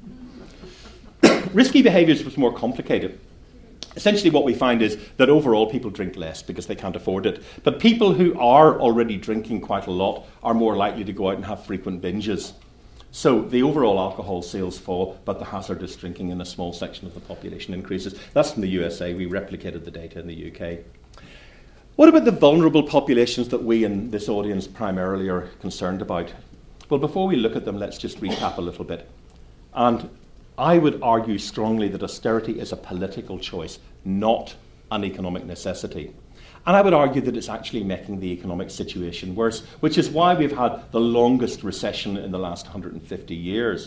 Risky behaviours was more complicated. Essentially what we find is that overall people drink less because they can't afford it. But people who are already drinking quite a lot are more likely to go out and have frequent binges. So the overall alcohol sales fall, but the hazardous drinking in a small section of the population increases. That's from the U S A. We replicated the data in the U K. What about the vulnerable populations that we in this audience primarily are concerned about? Well, before we look at them, let's just recap a little bit. And I would argue strongly that austerity is a political choice, not an economic necessity. And I would argue that it's actually making the economic situation worse, which is why we've had the longest recession in the last one hundred fifty years.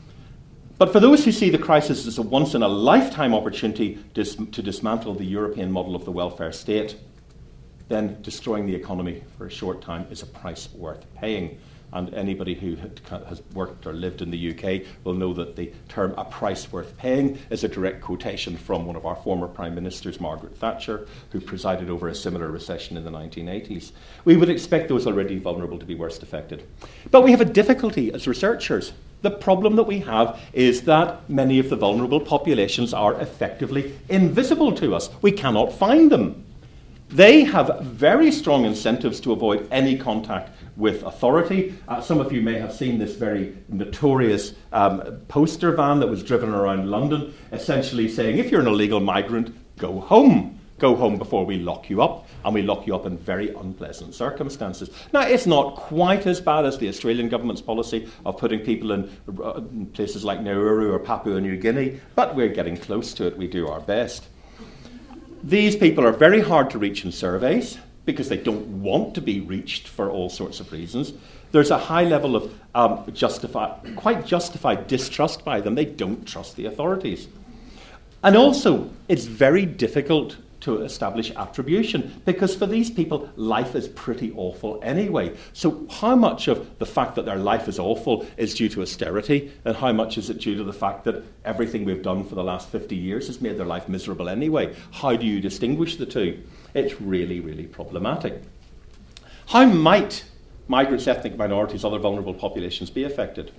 But for those who see the crisis as a once-in-a-lifetime opportunity dis- to dismantle the European model of the welfare state, then destroying the economy for a short time is a price worth paying. And anybody who has worked or lived in the U K will know that the term "a price worth paying" is a direct quotation from one of our former Prime Ministers, Margaret Thatcher, who presided over a similar recession in the nineteen eighties. We would expect those already vulnerable to be worst affected. But we have a difficulty as researchers. The problem that we have is that many of the vulnerable populations are effectively invisible to us. We cannot find them. They have very strong incentives to avoid any contact with authority. Uh, some of you may have seen this very notorious um, poster van that was driven around London, essentially saying, if you're an illegal migrant, go home. Go home before we lock you up, and we lock you up in very unpleasant circumstances. Now, it's not quite as bad as the Australian government's policy of putting people in uh, places like Nauru or Papua New Guinea, but we're getting close to it. We do our best. These people are very hard to reach in surveys because they don't want to be reached for all sorts of reasons. There's a high level of um, justified, quite justified distrust by them. They don't trust the authorities. And also, it's very difficult to establish attribution because for these people, life is pretty awful anyway. So how much of the fact that their life is awful is due to austerity, and how much is it due to the fact that everything we've done for the last fifty years has made their life miserable anyway? How do you distinguish the two? It's really, really problematic. How might migrants, ethnic minorities, other vulnerable populations be affected?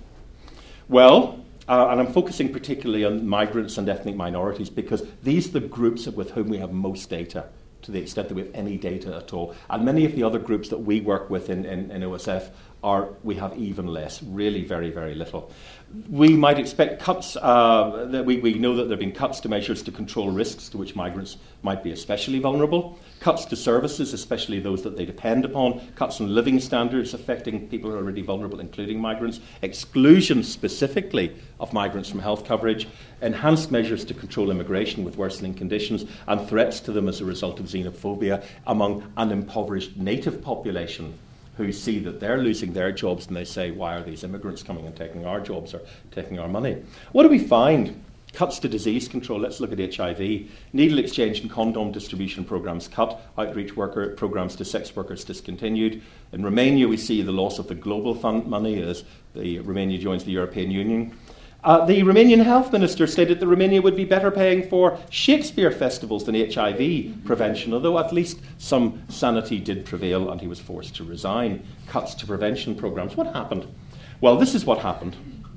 Well, Uh, and I'm focusing particularly on migrants and ethnic minorities because these are the groups with whom we have most data, to the extent that we have any data at all. And many of the other groups that we work with in, in, in O S F, are we have even less, really very, very little. We might expect cuts, uh, that we, we know that there have been cuts to measures to control risks to which migrants might be especially vulnerable, cuts to services, especially those that they depend upon, cuts in living standards affecting people who are already vulnerable, including migrants, exclusion specifically of migrants from health coverage, enhanced measures to control immigration with worsening conditions, and threats to them as a result of xenophobia among an impoverished native population who see that they're losing their jobs and they say, why are these immigrants coming and taking our jobs or taking our money? What do we find? Cuts to disease control. Let's look at H I V. Needle exchange and condom distribution programs cut. Outreach worker programs to sex workers discontinued. In Romania, we see the loss of the Global Fund money as the Romania joins the European Union. Uh, the Romanian health minister stated that Romania would be better paying for Shakespeare festivals than H I V prevention, although at least some sanity did prevail and he was forced to resign. Cuts to prevention programs. What happened? Well, this is what happened.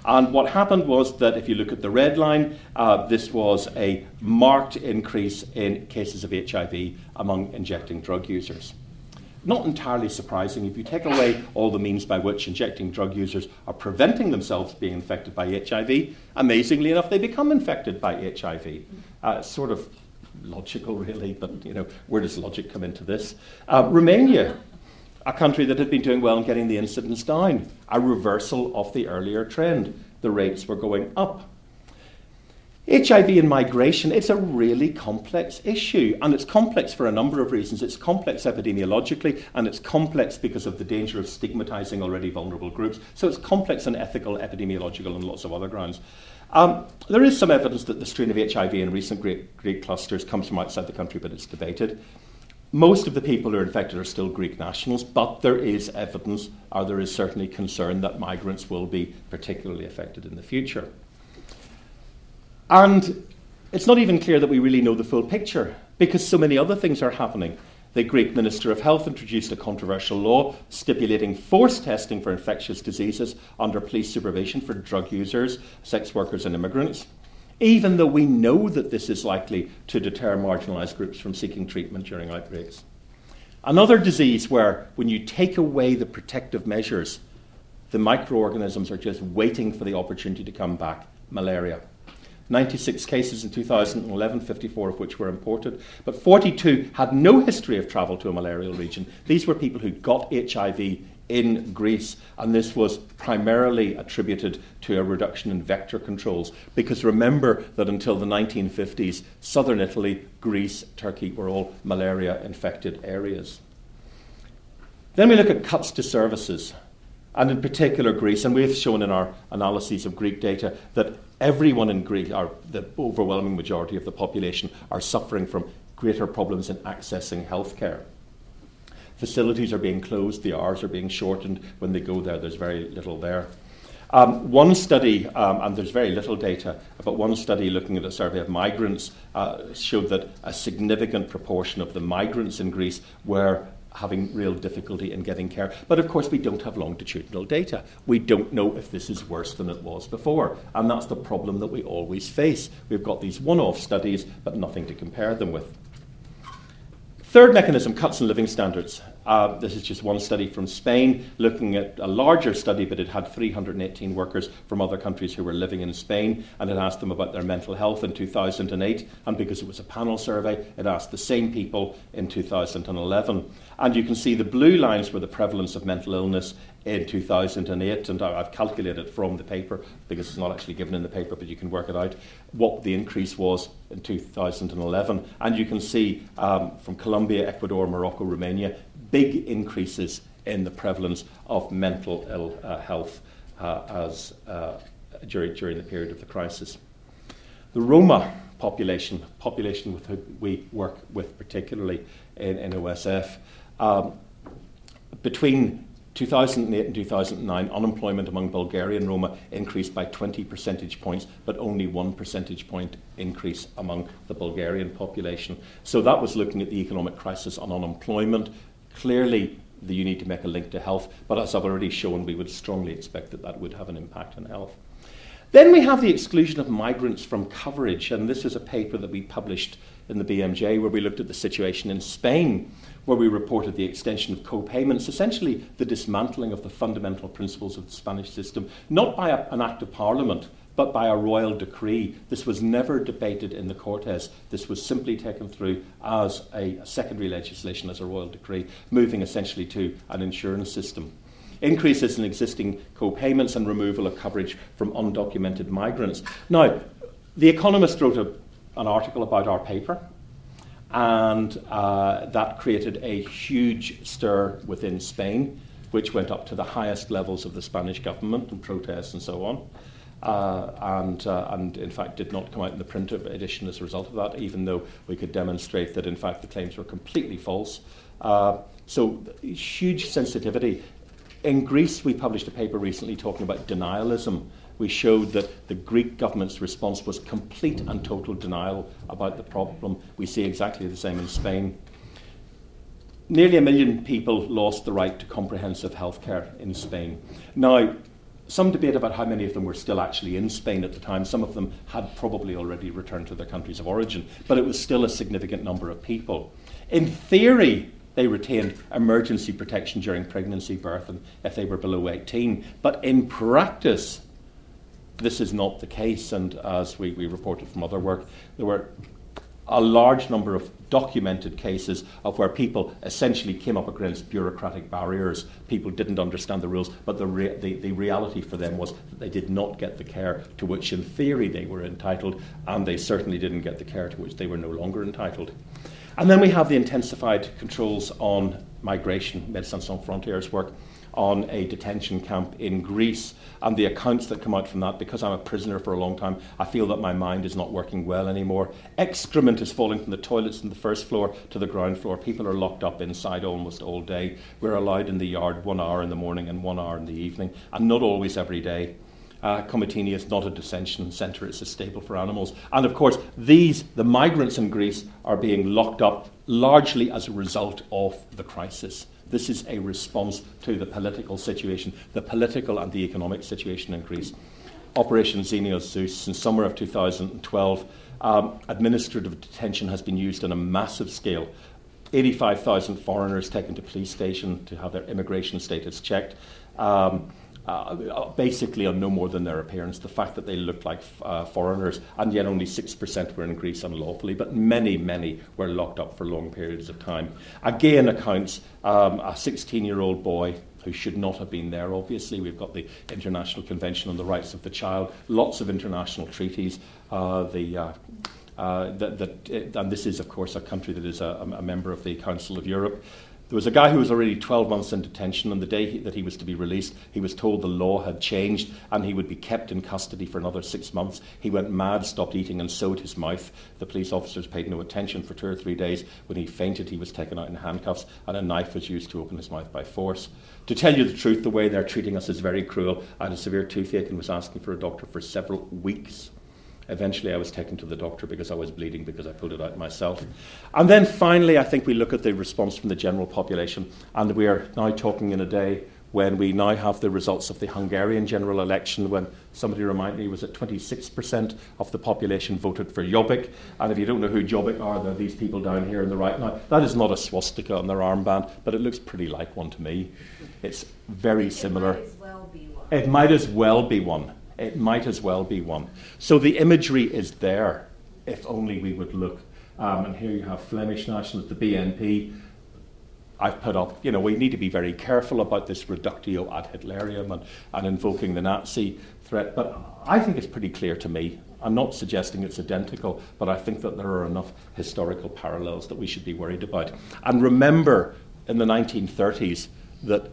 And what happened was that if you look at the red line, uh, this was a marked increase in cases of H I V among injecting drug users. Not entirely surprising. If you take away all the means by which injecting drug users are preventing themselves being infected by H I V, amazingly enough, they become infected by H I V. Uh, sort of logical, really, but you know, where does logic come into this? Uh, Romania, a country that had been doing well in getting the incidence down, a reversal of the earlier trend. The rates were going up. H I V and migration, it's a really complex issue, and it's complex for a number of reasons. It's complex epidemiologically, and it's complex because of the danger of stigmatizing already vulnerable groups. So it's complex on ethical, epidemiological, and lots of other grounds. Um, there is some evidence that the strain of H I V in recent Greek, Greek clusters comes from outside the country, but it's debated. Most of the people who are infected are still Greek nationals, but there is evidence, or there is certainly concern, that migrants will be particularly affected in the future. And it's not even clear that we really know the full picture, because so many other things are happening. The Greek Minister of Health introduced a controversial law stipulating forced testing for infectious diseases under police supervision for drug users, sex workers and immigrants, even though we know that this is likely to deter marginalised groups from seeking treatment during outbreaks. Another disease where, when you take away the protective measures, the microorganisms are just waiting for the opportunity to come back, malaria. ninety-six cases in two thousand eleven, fifty-four of which were imported, but forty-two had no history of travel to a malarial region. These were people who got H I V in Greece, and this was primarily attributed to a reduction in vector controls, because remember that until the nineteen fifties, southern Italy, Greece, Turkey were all malaria-infected areas. Then we look at cuts to services, and in particular Greece, and we've shown in our analyses of Greek data that everyone in Greece, or the overwhelming majority of the population, are suffering from greater problems in accessing healthcare. Facilities are being closed, the hours are being shortened. When they go there, there's very little there. Um, one study, um, and there's very little data, but one study looking at a survey of migrants uh, showed that a significant proportion of the migrants in Greece were having real difficulty in getting care. But of course we don't have longitudinal data. We don't know if this is worse than it was before. And that's the problem that we always face. We've got these one-off studies, but nothing to compare them with. Third mechanism, cuts in living standards. Uh, this is just one study from Spain, looking at a larger study, but it had three hundred eighteen workers from other countries who were living in Spain, and it asked them about their mental health in two thousand eight, and because it was a panel survey, it asked the same people in two thousand eleven. And you can see the blue lines were the prevalence of mental illness in two thousand eight, and I've calculated from the paper, because it's not actually given in the paper, but you can work it out, what the increase was in two thousand eleven. And you can see um, from Colombia, Ecuador, Morocco, Romania, big increases in the prevalence of mental ill uh, health uh, as uh, during, during the period of the crisis. The Roma population, population with who we work with particularly in, in O S F, um, between two thousand eight and two thousand nine, unemployment among Bulgarian Roma increased by twenty percentage points, but only one percentage point increase among the Bulgarian population. So that was looking at the economic crisis on unemployment. Clearly, the, you need to make a link to health, but as I've already shown, we would strongly expect that that would have an impact on health. Then we have the exclusion of migrants from coverage, and this is a paper that we published in the B M J where we looked at the situation in Spain, where we reported the extension of co-payments, essentially the dismantling of the fundamental principles of the Spanish system, not by a, an act of parliament, but by a royal decree. This was never debated in the Cortes. This was simply taken through as a, a secondary legislation, as a royal decree, moving essentially to an insurance system. Increases in existing co-payments and removal of coverage from undocumented migrants. Now, The Economist wrote a, an article about our paper, and uh, that created a huge stir within Spain, which went up to the highest levels of the Spanish government and protests and so on. Uh, and, uh, and in fact did not come out in the print edition as a result of that, even though we could demonstrate that in fact the claims were completely false. Uh, so huge sensitivity. In Greece, we published a paper recently talking about denialism. We showed that the Greek government's response was complete and total denial about the problem. We see exactly the same in Spain. Nearly a million people lost the right to comprehensive health care in Spain. Now, some debate about how many of them were still actually in Spain at the time. Some of them had probably already returned to their countries of origin, but it was still a significant number of people. In theory, they retained emergency protection during pregnancy, birth, and if they were below eighteen. But in practice, this is not the case, and as we, we reported from other work, there were a large number of documented cases of where people essentially came up against bureaucratic barriers. People didn't understand the rules, but the, re- the, the reality for them was that they did not get the care to which in theory they were entitled, and they certainly didn't get the care to which they were no longer entitled. And then we have the intensified controls on migration, Médecins Sans Frontières work on a detention camp in Greece, and the accounts that come out from that. Because I'm a prisoner for a long time, I feel that my mind is not working well anymore. Excrement is falling from the toilets on the first floor to the ground floor. People are locked up inside almost all day. We're allowed in the yard one hour in the morning and one hour in the evening, and not always every day. Uh, Komitini is not a detention centre, it's a stable for animals. And of course, these, the migrants in Greece, are being locked up largely as a result of the crisis. This is a response to the political situation, the political and the economic situation in Greece. Operation Xenios Zeus, in summer of two thousand twelve, um, administrative detention has been used on a massive scale. eighty-five thousand foreigners taken to police station to have their immigration status checked. Um, Uh, basically on no more than their appearance, the fact that they looked like uh, foreigners, and yet only six percent were in Greece unlawfully, but many, many were locked up for long periods of time. Again, accounts um, a sixteen-year-old boy who should not have been there, obviously. We've got the International Convention on the Rights of the Child, lots of international treaties, uh, the... Uh, uh, that, that, and this is, of course, a country that is a, a member of the Council of Europe. There was a guy who was already twelve months in detention, and the day he, that he was to be released, he was told the law had changed and he would be kept in custody for another six months. He went mad, stopped eating and sewed his mouth. The police officers paid no attention for two or three days. When he fainted, he was taken out in handcuffs and a knife was used to open his mouth by force. To tell you the truth, the way they're treating us is very cruel. I had a severe toothache and was asking for a doctor for several weeks. Eventually I was taken to the doctor because I was bleeding because I pulled it out myself. And then finally I think we look at the response from the general population, and we are now talking in a day when we now have the results of the Hungarian general election, when somebody reminded me was it twenty-six percent of the population voted for Jobbik. And if you don't know who Jobbik are, they're these people down here on the right. Now, that is not a swastika on their armband, but it looks pretty like one to me. It's very similar. It might as well be one. It might as well be one. It might as well be one. So the imagery is there, if only we would look. Um, and here you have Flemish nationalists, the B N P. I've put up, you know, we need to be very careful about this reductio ad Hitlerium and, and invoking the Nazi threat. But I think it's pretty clear to me. I'm not suggesting it's identical, but I think that there are enough historical parallels that we should be worried about. And remember, in the nineteen thirties, that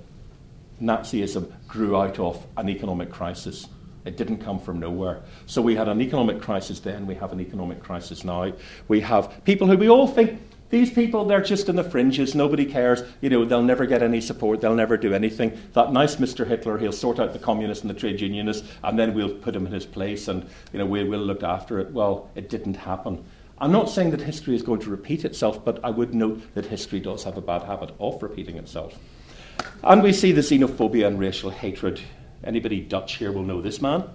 Nazism grew out of an economic crisis. It didn't come from nowhere. So we had an economic crisis then, we have an economic crisis now. We have people who we all think, these people, they're just in the fringes, nobody cares, you know, they'll never get any support, they'll never do anything. That nice Mister Hitler, he'll sort out the communists and the trade unionists, and then we'll put him in his place and, you know, we'll, we'll look after it. Well, it didn't happen. I'm not saying that history is going to repeat itself, but I would note that history does have a bad habit of repeating itself. And we see the xenophobia and racial hatred. Anybody Dutch here will know this man,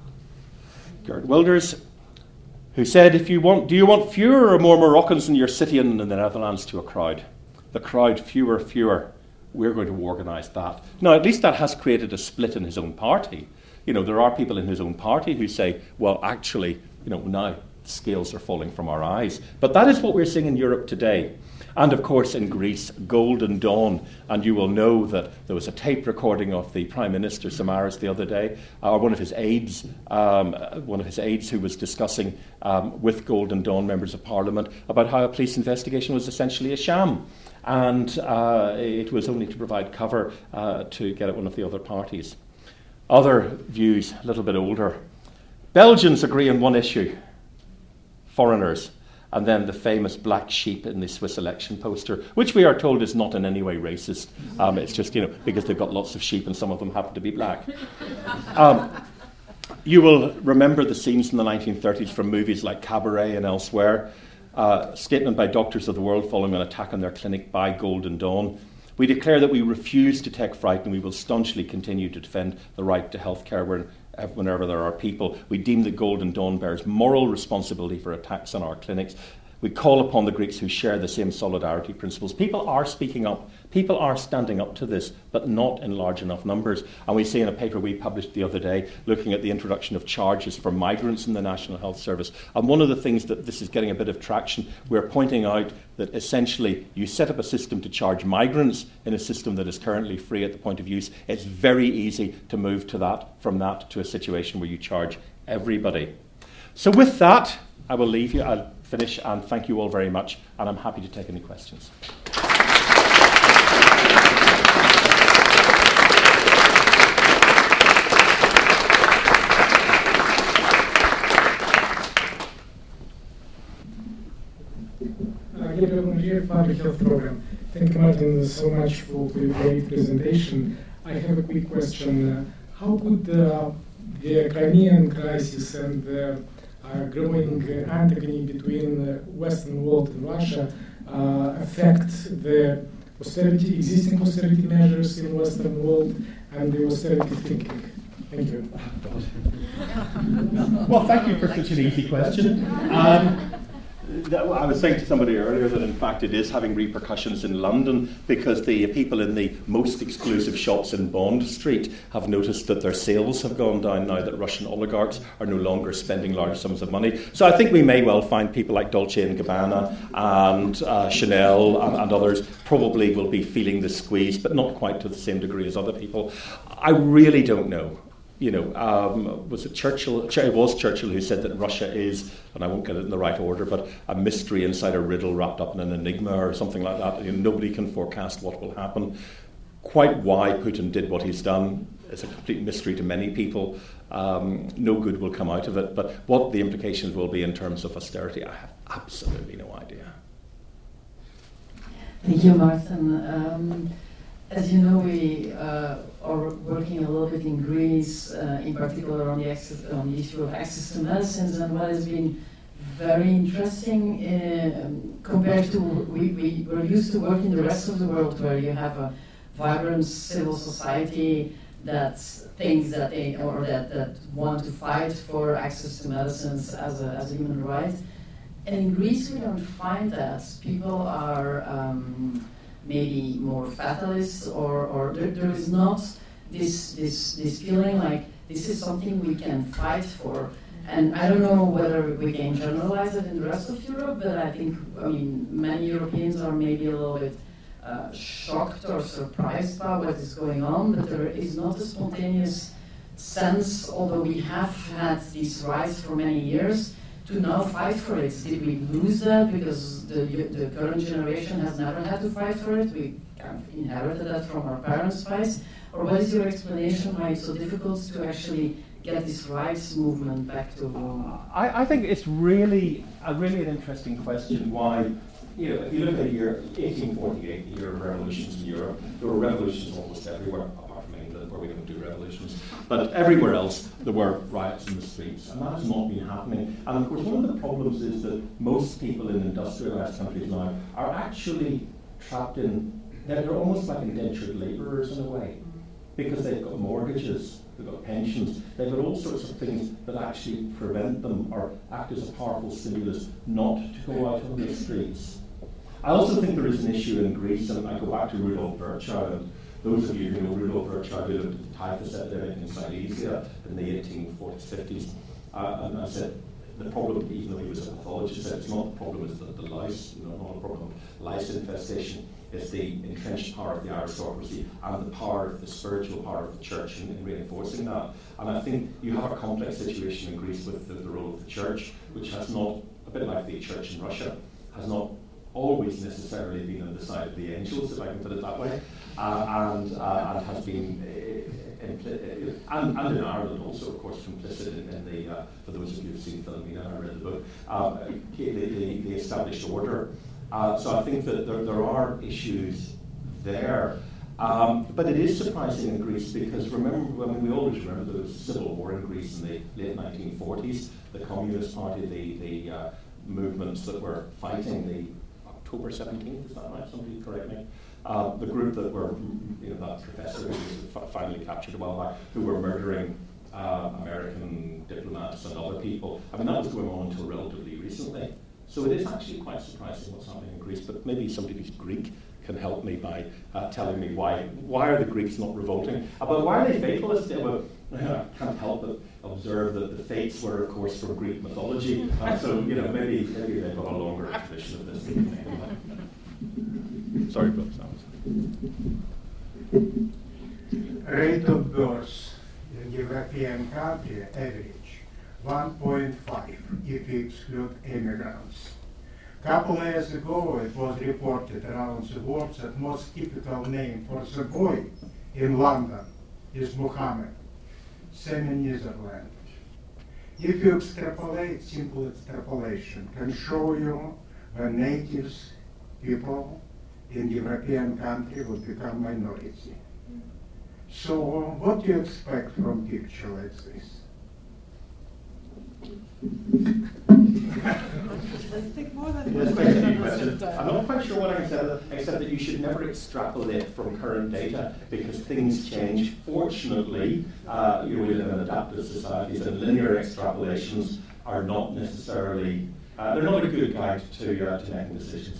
Geert Wilders, who said, "If you want, do you want fewer or more Moroccans in your city and in the Netherlands?" to a crowd. The crowd, fewer, fewer. We're going to organise that. Now, at least that has created a split in his own party. You know, there are people in his own party who say, well, actually, you know, now the scales are falling from our eyes. But that is what we're seeing in Europe today. And of course in Greece, Golden Dawn, and you will know that there was a tape recording of the Prime Minister Samaras the other day, or one of his aides, um, one of his aides who was discussing um, with Golden Dawn members of Parliament about how a police investigation was essentially a sham, and uh, it was only to provide cover uh, to get at one of the other parties. Other views, a little bit older. Belgians agree on one issue: foreigners. And then the famous black sheep in the Swiss election poster, which we are told is not in any way racist. Um, it's just, you know, because they've got lots of sheep and some of them happen to be black. Um, you will remember the scenes in the nineteen thirties from movies like Cabaret and elsewhere. Uh, statement by Doctors of the World following an attack on their clinic by Golden Dawn. We declare that we refuse to take fright and we will staunchly continue to defend the right to health care whenever there are people. We deem that Golden Dawn bears moral responsibility for attacks on our clinics. We call upon the Greeks who share the same solidarity principles. People are speaking up. People are standing up to this, but not in large enough numbers. And we see in a paper we published the other day looking at the introduction of charges for migrants in the National Health Service. And one of the things that this is getting a bit of traction, we're pointing out that essentially you set up a system to charge migrants in a system that is currently free at the point of use. It's very easy to move to that, from that to a situation where you charge everybody. So with that, I will leave you. I'll finish and thank you all very much, and I'm happy to take any questions. Gabriel Mungier, Public Health Program. Thank you, Martin, so much for the great presentation. I have a quick question. Uh, how could uh, the Crimean crisis and the uh, growing uh, antagony between the Western world and Russia uh, affect the austerity, existing austerity measures in Western world and the austerity thinking? Thank you. Well, thank you for such an easy question. Um, that, I was saying to somebody earlier that in fact it is having repercussions in London because the people in the most exclusive shops in Bond Street have noticed that their sales have gone down now that Russian oligarchs are no longer spending large sums of money. So I think we may well find people like Dolce and Gabbana and uh, Chanel and, and others probably will be feeling the squeeze, but not quite to the same degree as other people. I really don't know. You know, um, was it Churchill? It was Churchill who said that Russia is, and I won't get it in the right order, but a mystery inside a riddle wrapped up in an enigma or something like that. You know, nobody can forecast what will happen. Quite why Putin did what he's done is a complete mystery to many people. Um, no good will come out of it, but what the implications will be in terms of austerity, I have absolutely no idea. Thank you, Martin. Um, As you know, we uh, are working a little bit in Greece, uh, in particular on the, access, on the issue of access to medicines, and what has been very interesting uh, compared to, we, we were used to work in the rest of the world where you have a vibrant civil society that thinks that they, or that, that want to fight for access to medicines as a, as a human right. And in Greece we don't find that. People are um, maybe more fatalist, or, or there, there is not this, this, this feeling like this is something we can fight for. And I don't know whether we can generalize it in the rest of Europe, but I think, I mean, many Europeans are maybe a little bit uh, shocked or surprised by what is going on, but there is not a spontaneous sense, although we have had these rights for many years, to now fight for it. Did we lose that because the, the current generation has never had to fight for it? We kind of inherited that from our parents' fights? Or what is your explanation why it's so difficult to actually get this rights movement back to... I, I think it's really a really an interesting question why, you know, if you look at the year eighteen forty-eight, the year of revolutions in Europe, there were revolutions almost everywhere, apart from England where we don't do revolutions, but everywhere else there were riots in the streets, and that has not been happening. And of course one of the problems is that most people in industrialised countries now are actually trapped in, they're almost like indentured labourers in a way, because they've got mortgages, they've got pensions, they've got all sorts of things that actually prevent them or act as a powerful stimulus not to go out on the streets. I also think there is an issue in Greece, and I go back to Rudolf Virchow, and those of you who know Rudolf Virchow, who looked at the typhus epidemic in Silesia in the eighteen forties, fifties, uh, and I said, the problem, even though he was a pathologist, said it's not the problem, it's the, the lice, you know, not a problem of lice infestation. It's the entrenched power of the aristocracy and the power of the spiritual power of the church in, in reinforcing that. And I think you have a complex situation in Greece with the, the role of the church, which has not, a bit like the church in Russia, has not always necessarily been on the side of the angels, if I can put it that way, uh, and, uh, and has been, uh, impl- and, and in Ireland also, of course, complicit in, in the, uh, for those of you who've seen Philomena, I read the book, uh, the, the, the established order. Uh, so I think that there, there are issues there. Um, but it is surprising in Greece because remember, I mean, we always remember there was a civil war in Greece in the late nineteen forties, the Communist Party, the, the uh, movements that were fighting the October seventeenth, is that right? Somebody correct me. Uh, the group that were, you know, that professor who was f- finally captured a while back, who were murdering uh, American diplomats and other people. I mean, that was going on until relatively recently. So it is actually quite surprising what's happening in Greece, but maybe somebody who's Greek can help me by uh, telling me why why are the Greeks not revolting? Uh, but why are they fatalist? Yeah, well, I can't help but observe that the fates were, of course, from Greek mythology. Uh, so, you know, maybe maybe they've got a longer tradition of this kind of thing. Sorry, Brooks. Rate of birth in European country average one point five if you exclude immigrants. Couple years ago, it was reported around the world that most typical name for the boy in London is Muhammad, same in Netherlands. If you extrapolate, simple extrapolation can show you when natives people in European country would become minority. So what do you expect from picture like this? I think more than Yes, one thank you, question. President. I'm not quite sure what I can say, except that you should never extrapolate from current data because things change. Fortunately, uh, you know, we live in adaptive societies, and linear extrapolations are not necessarily, uh, they're not a good guide to, uh, to making decisions.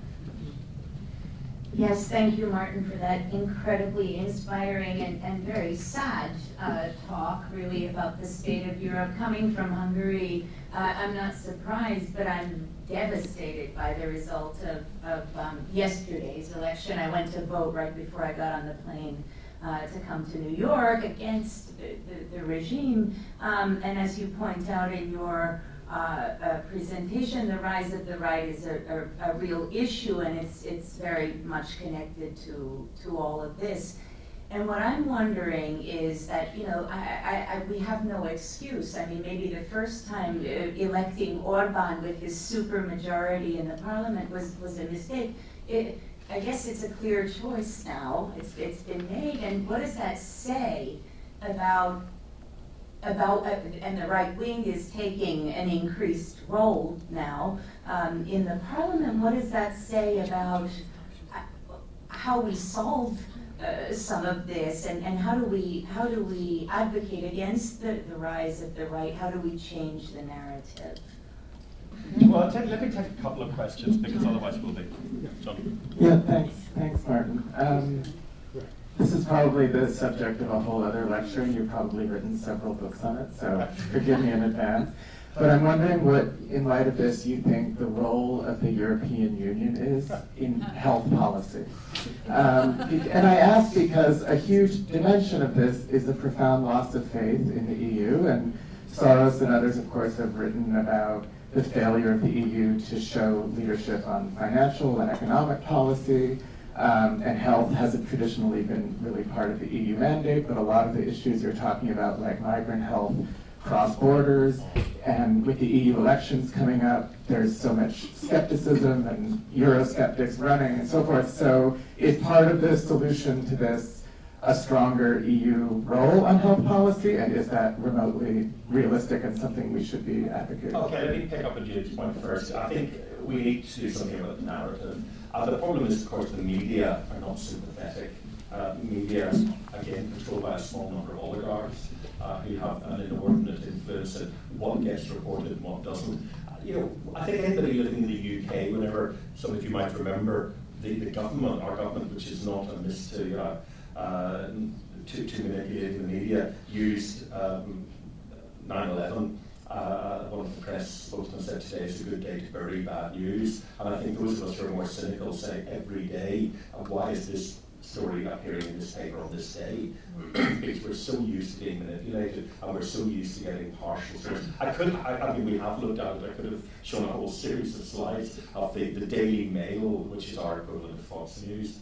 Yes, thank you, Martin, for that incredibly inspiring and, and very sad uh, talk, really, about the state of Europe. Coming from Hungary, uh, I'm not surprised, but I'm devastated by the result of, of um, yesterday's election. I went to vote right before I got on the plane uh, to come to New York against the, the, the regime. Um, and as you point out in your Uh, uh, presentation, the rise of the right is a, a, a real issue, and it's it's very much connected to to all of this. And what I'm wondering is that, you know, I, I, I, we have no excuse. I mean, maybe the first time uh, electing Orban with his super majority in the parliament was, was a mistake. It, I guess it's a clear choice now. It's it's been made, and what does that say about about, uh, and the right wing is taking an increased role now um, in the parliament. What does that say about uh, how we solve uh, some of this, and, and how do we how do we advocate against the, the rise of the right? How do we change the narrative? Well, I'll take, let me take a couple of questions because otherwise we'll be. John. Yeah, thanks, thanks, Martin. Um, This is probably the subject of a whole other lecture, and you've probably written several books on it, so forgive me in advance. But I'm wondering what, in light of this, you think the role of the European Union is in health policy. Um, and I ask because a huge dimension of this is a profound loss of faith in the E U, and Soros and others, of course, have written about the failure of the E U to show leadership on financial and economic policy. Um, and health hasn't traditionally been really part of the E U mandate, but a lot of the issues you're talking about, like migrant health, cross borders, and with the E U elections coming up, there's so much skepticism and Eurosceptics running and so forth. So is part of the solution to this a stronger E U role on health policy, and is that remotely realistic and something we should be advocating? Okay, let me pick up on Judy's point first. I think we need to do something about the narrative. Uh, the problem is, of course, the media are not sympathetic. Uh, media is, again, controlled by a small number of oligarchs uh, who have an inordinate influence in what gets reported and what doesn't. Uh, you know, I think anybody living in the U K, whenever some of you might remember, the, the government, our government, which is not amiss to, uh, uh, to, to manipulate the media, used um, nine eleven. Uh, one of the press spokesmen said today is a good day to bury bad news, and I think those of us who are more cynical say every day, uh, why is this story appearing in this paper on this day? Because we're so used to being manipulated, and we're so used to getting partial stories. I could, I, I mean, we have looked at it. I could have shown a whole series of slides of the, the Daily Mail, which is our equivalent of Fox News,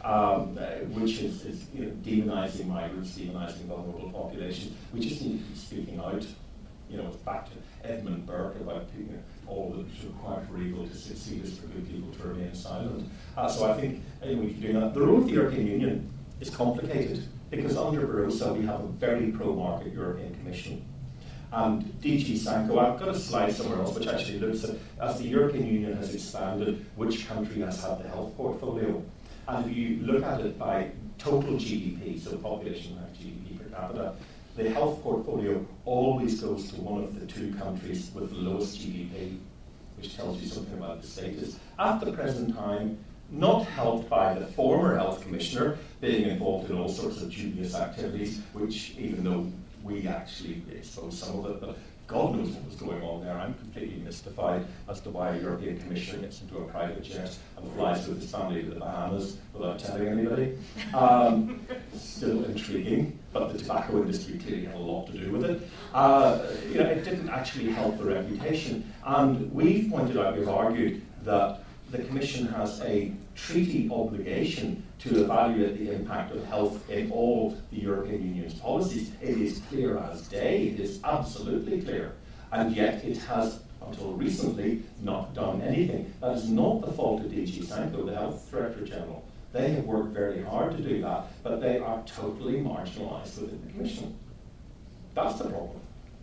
um, uh, which is, is you know, demonizing migrants, demonizing vulnerable populations. We just need to be speaking out. You know, it's back to Edmund Burke about you know, all that is required for evil to succeed is for good people to remain silent. Uh, so I think you know, we can do that. The role of the European Union is complicated because under Barroso we have a very pro-market European Commission. And D G Sanko, I've got a slide somewhere else which actually looks at, as the European Union has expanded, which country has had the health portfolio. And if you look at it by total G D P, so population and G D P per capita, the health portfolio always goes to one of the two countries with the lowest G D P, which tells you something about the status. At the present time, not helped by the former health commissioner being involved in all sorts of dubious activities, which even though we actually exposed some of it, but God knows what was going on there. I'm completely mystified as to why a European Commissioner gets into a private jet and flies with his family to the Bahamas without telling anybody. Um, still intriguing, but the tobacco industry clearly had a lot to do with it. Uh, you know, it didn't actually help the reputation. And we've pointed out, we've argued that the Commission has a treaty obligation to evaluate the impact of health in all the European Union's policies. It is clear as day, it is absolutely clear, and yet it has, until recently, not done anything. That is not the fault of D G Sanko, the Health Director General. They have worked very hard to do that, but they are totally marginalised within the Commission. That's the problem.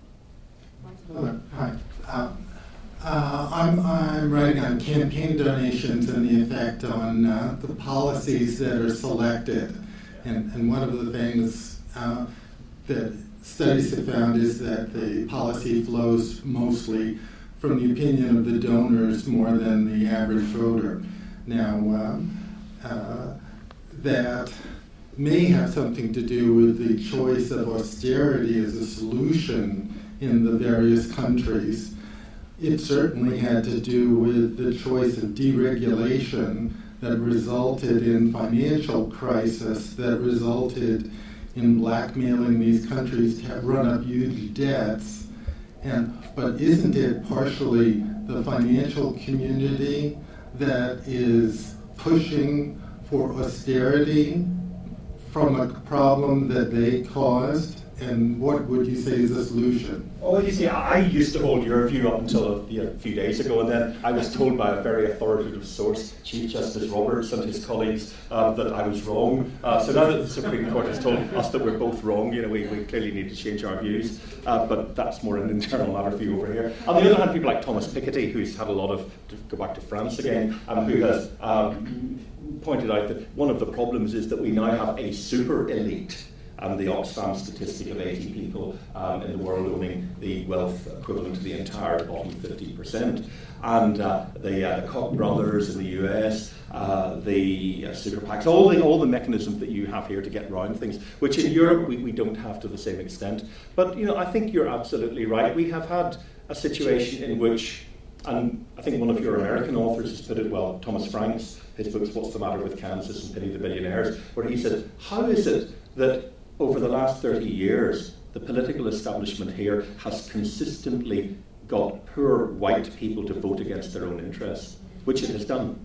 Hello. Hi. Um, Uh, I'm, I'm writing on campaign donations and the effect on uh, the policies that are selected. And, and one of the things uh, that studies have found is that the policy flows mostly from the opinion of the donors more than the average voter. Now, um, uh, that may have something to do with the choice of austerity as a solution in the various countries. It certainly had to do with the choice of deregulation that resulted in financial crisis, that resulted in blackmailing these countries to run up huge debts. And but isn't it partially the financial community that is pushing for austerity from a problem that they caused? And what would you say is the solution? Oh, you see, I used to hold your view up until a, you know, a few days ago, and then I was told by a very authoritative source, Chief Justice Roberts and his colleagues, uh, that I was wrong. Uh, so now that the Supreme Court has told us that we're both wrong, you know, we, we clearly need to change our views. Uh, but that's more an internal matter for you over here. On the other hand, people like Thomas Piketty, who's had a lot of, to go back to France again, um, who has um, pointed out that one of the problems is that we now have a super elite. And the Oxfam statistic of eighty people um, in the world owning the wealth equivalent to the entire bottom fifty percent. And uh, the, uh, the Koch brothers in the U S, uh, the uh, super PACs, all the, all the mechanisms that you have here to get around things, which in Europe we, we don't have to the same extent. But, you know, I think you're absolutely right. We have had a situation in which, and I think one of your American authors has put it well, Thomas Franks, his book's What's the Matter with Kansas and Pity the Billionaires, where he said, how is it that over the last thirty years, the political establishment here has consistently got poor white people to vote against their own interests, which it has done.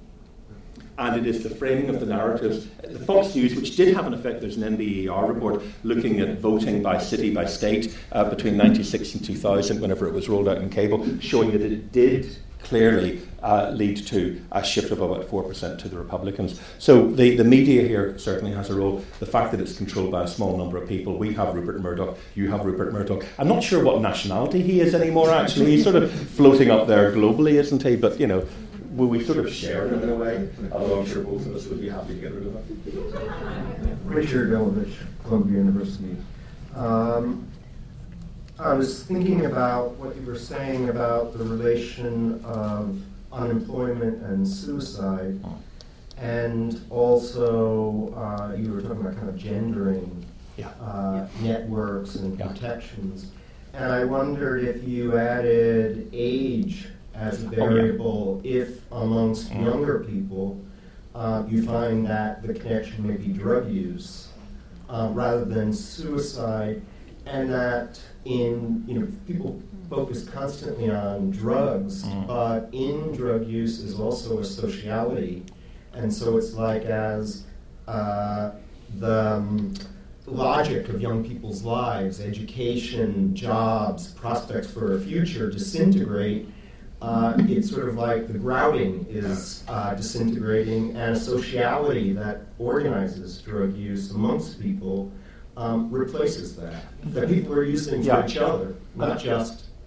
And it is the framing of the narratives. The Fox News, which did have an effect, there's an N B E R report looking at voting by city, by state, uh, between ninety-six and two thousand, whenever it was rolled out in cable, showing that it did clearly uh, lead to a shift of about four percent to the Republicans. So the, the media here certainly has a role. The fact that it's controlled by a small number of people. We have Rupert Murdoch, you have Rupert Murdoch. I'm not sure what nationality he is anymore, actually. He's sort of floating up there globally, isn't he? But, you know, will we sort of share it in a way? Although I'm sure both of us would be happy to get rid of it. Richard Elovich, Columbia University. Um, I was thinking about what you were saying about the relation of unemployment and suicide, and also uh, you were talking about kind of gendering yeah. Uh, yeah. networks and yeah. protections. And I wondered if you added age as a variable, oh, yeah. if amongst mm. younger people uh, you find that the connection may be drug use uh, rather than suicide, and that in, you know, people focus constantly on drugs, mm. but in drug use is also a sociality. And so it's like as uh, the um, logic of young people's lives, education, jobs, prospects for a future disintegrate, uh, it's sort of like the grouting is uh, disintegrating, and a sociality that organizes drug use amongst people Um, replaces that. That people are using for yeah. each other, not just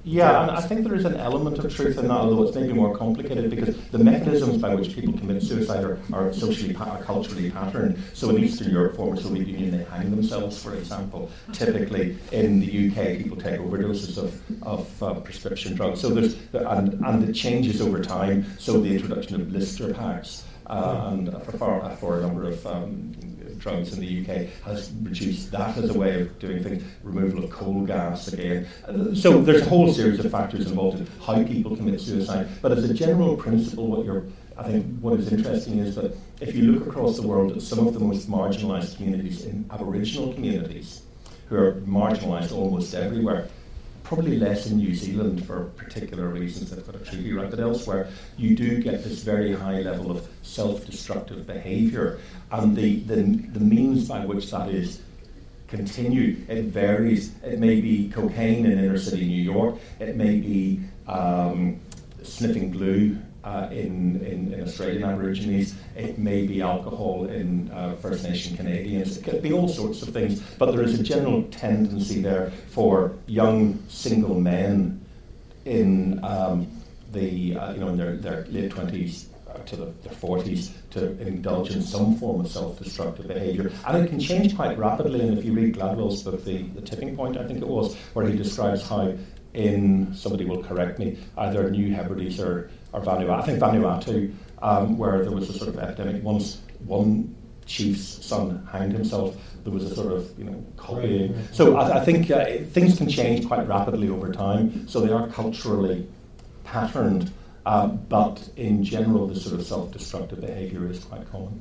Yeah, and I think there is an element of truth in that, although it's maybe more complicated, because the mechanisms by which people commit suicide are, are socially, pa- culturally patterned. So in Eastern Europe, former Soviet Union, they hang themselves, for example. Typically, in the U K, people take overdoses of, of uh, prescription drugs. So there's, and, and it changes over time. So the introduction of blister packs uh, and for, for, for a number of um, drugs in the U K has reduced that as a way of doing things, removal of coal gas again. Uh, so there's a whole series of factors involved in how people commit suicide. But as a general principle, what you're, I think what is interesting is that if you look across the world at some of the most marginalised communities, in Aboriginal communities, who are marginalised almost everywhere, probably less in New Zealand for particular reasons, they've got a treaty right, but elsewhere you do get this very high level of self-destructive behaviour, and the, the, the means by which that is continued, it varies. It may be cocaine in inner city New York, it may be um, sniffing glue Uh, in, in, in Australian Aborigines, it may be alcohol in uh, First Nation Canadians, it could be all sorts of things, but there is a general tendency there for young single men in um, the uh, you know in their, their late twenties uh, to the, their forties to indulge in some form of self-destructive behaviour, and it can change quite rapidly. And if you read Gladwell's book, the, the Tipping Point, I think it was, where he describes how in, somebody will correct me, either New Hebrides or or Vanuatu, I think Vanuatu, um, where there was a sort of epidemic. Once one chief's son hanged himself, there was a sort of, you know, copying. So I, I think uh, things can change quite rapidly over time, so they are culturally patterned, uh, but in general the sort of self-destructive behaviour is quite common.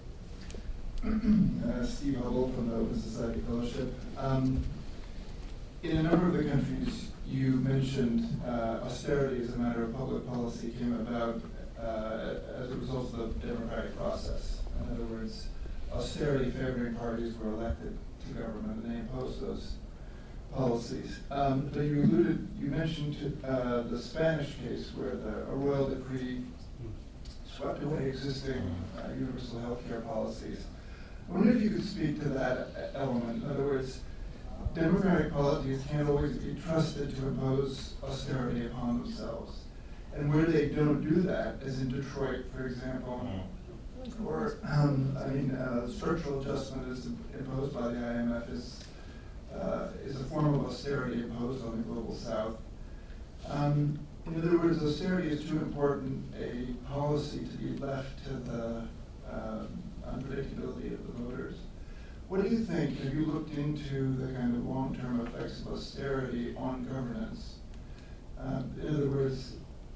Uh, Steve Hubble from the Open Society Fellowship. Um, in a number of the countries you mentioned, uh, austerity as a matter of public policy came about uh, as a result of the democratic process. In other words, austerity favoring parties were elected to government and they imposed those policies. Um, but you alluded, you mentioned to, uh, the Spanish case where the, a royal decree swept away existing uh, universal health care policies. I wonder if you could speak to that element. In other words, democratic policies can't always be trusted to impose austerity upon themselves. And where they don't do that, as in Detroit, for example, or, um, I mean, uh, structural adjustment is imposed by the I M F is, uh, is a form of austerity imposed on the global south. Um, in other words, austerity is too important a policy to be left to the uh, unpredictability of the voters. What do you think, have you looked into the kind of long-term effects of austerity on governance? Um, in other words,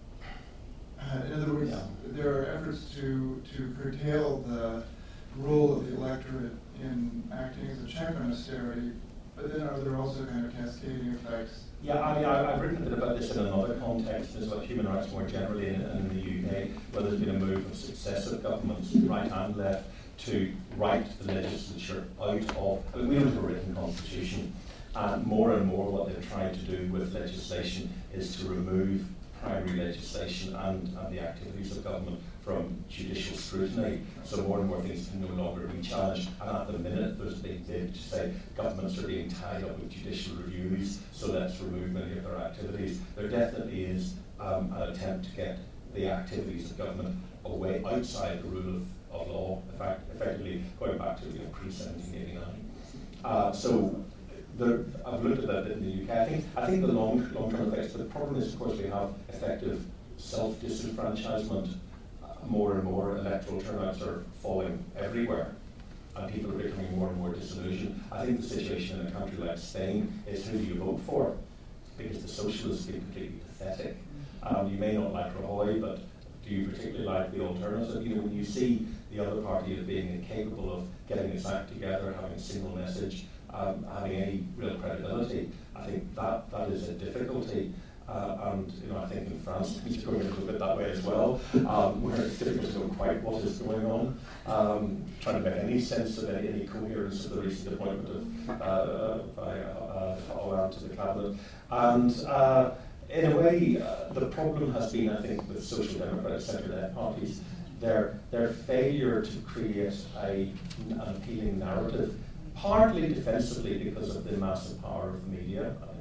uh, in other words, yeah. there are efforts to, to curtail the role of the electorate in acting as a check on austerity, but then are there also kind of cascading effects? Yeah, I mean, I, I've written a bit about this in another context, as well, human rights more generally in, in the U K, where there's been a move of successive governments, right and left, to write the legislature out of, I mean, we don't have a written constitution, and more and more what they've tried to do with legislation is to remove primary legislation and, and the activities of government from judicial scrutiny. So more and more things can no longer be challenged, and at the minute there's a big bid to say governments are being tied up with judicial reviews, so let's remove many of their activities. There definitely is um, an attempt to get the activities of government away outside the rule of of law, in fact, effectively going back to, you know, pre seventeen eighty-nine. Uh, so there, I've looked at that in the U K. I think I think the long long term effects. But the problem is, of course, we have effective self disenfranchisement. Uh, more and more electoral turnouts are falling everywhere, and people are becoming more and more disillusioned. I think the situation in a country like Spain is who do you vote for, because the socialists have been completely pathetic. Um, you may not like Rajoy, but do you particularly like the alternative? You know, when you see the other party as being incapable of getting its act together, having a single message, um, having any real credibility, I think that that is a difficulty. Uh, and you know, I think in France things are going a little bit that way as well, um, where it's difficult to know quite what is going on. Um, trying to make any sense of any, any coherence of the recent appointment of uh, by uh, Hollande to the cabinet, and. Uh, In a way, uh, the problem has been, I think, with social democratic centre-left parties, their their failure to create a, an appealing narrative, partly defensively because of the massive power of the media. I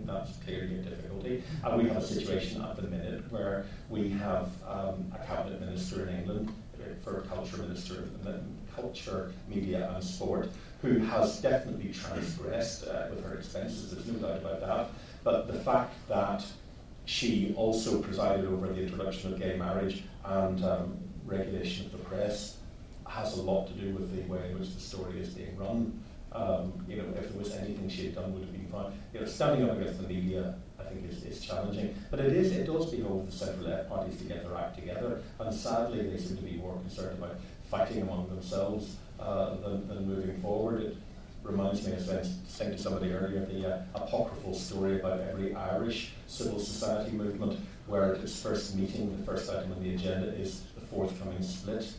think that's clearly a difficulty. And we have a situation at the minute where we have um, a cabinet minister in England for culture minister, culture, media and sport, who has definitely transgressed uh, with her expenses, there's no doubt about that. But the fact that she also presided over the introduction of gay marriage and um, regulation of the press has a lot to do with the way in which the story is being run. Um, you know, if there was anything she had done would have been fine. You know, standing up against the media, I think, is, is challenging. But it is, it does behove the centre-left parties to get their act together, and sadly they seem to be more concerned about fighting among themselves uh, than, than moving forward. It reminds me, as I was saying to somebody earlier, the uh, apocryphal story about every Irish civil society movement, where at its first meeting, the first item on the agenda is the forthcoming split.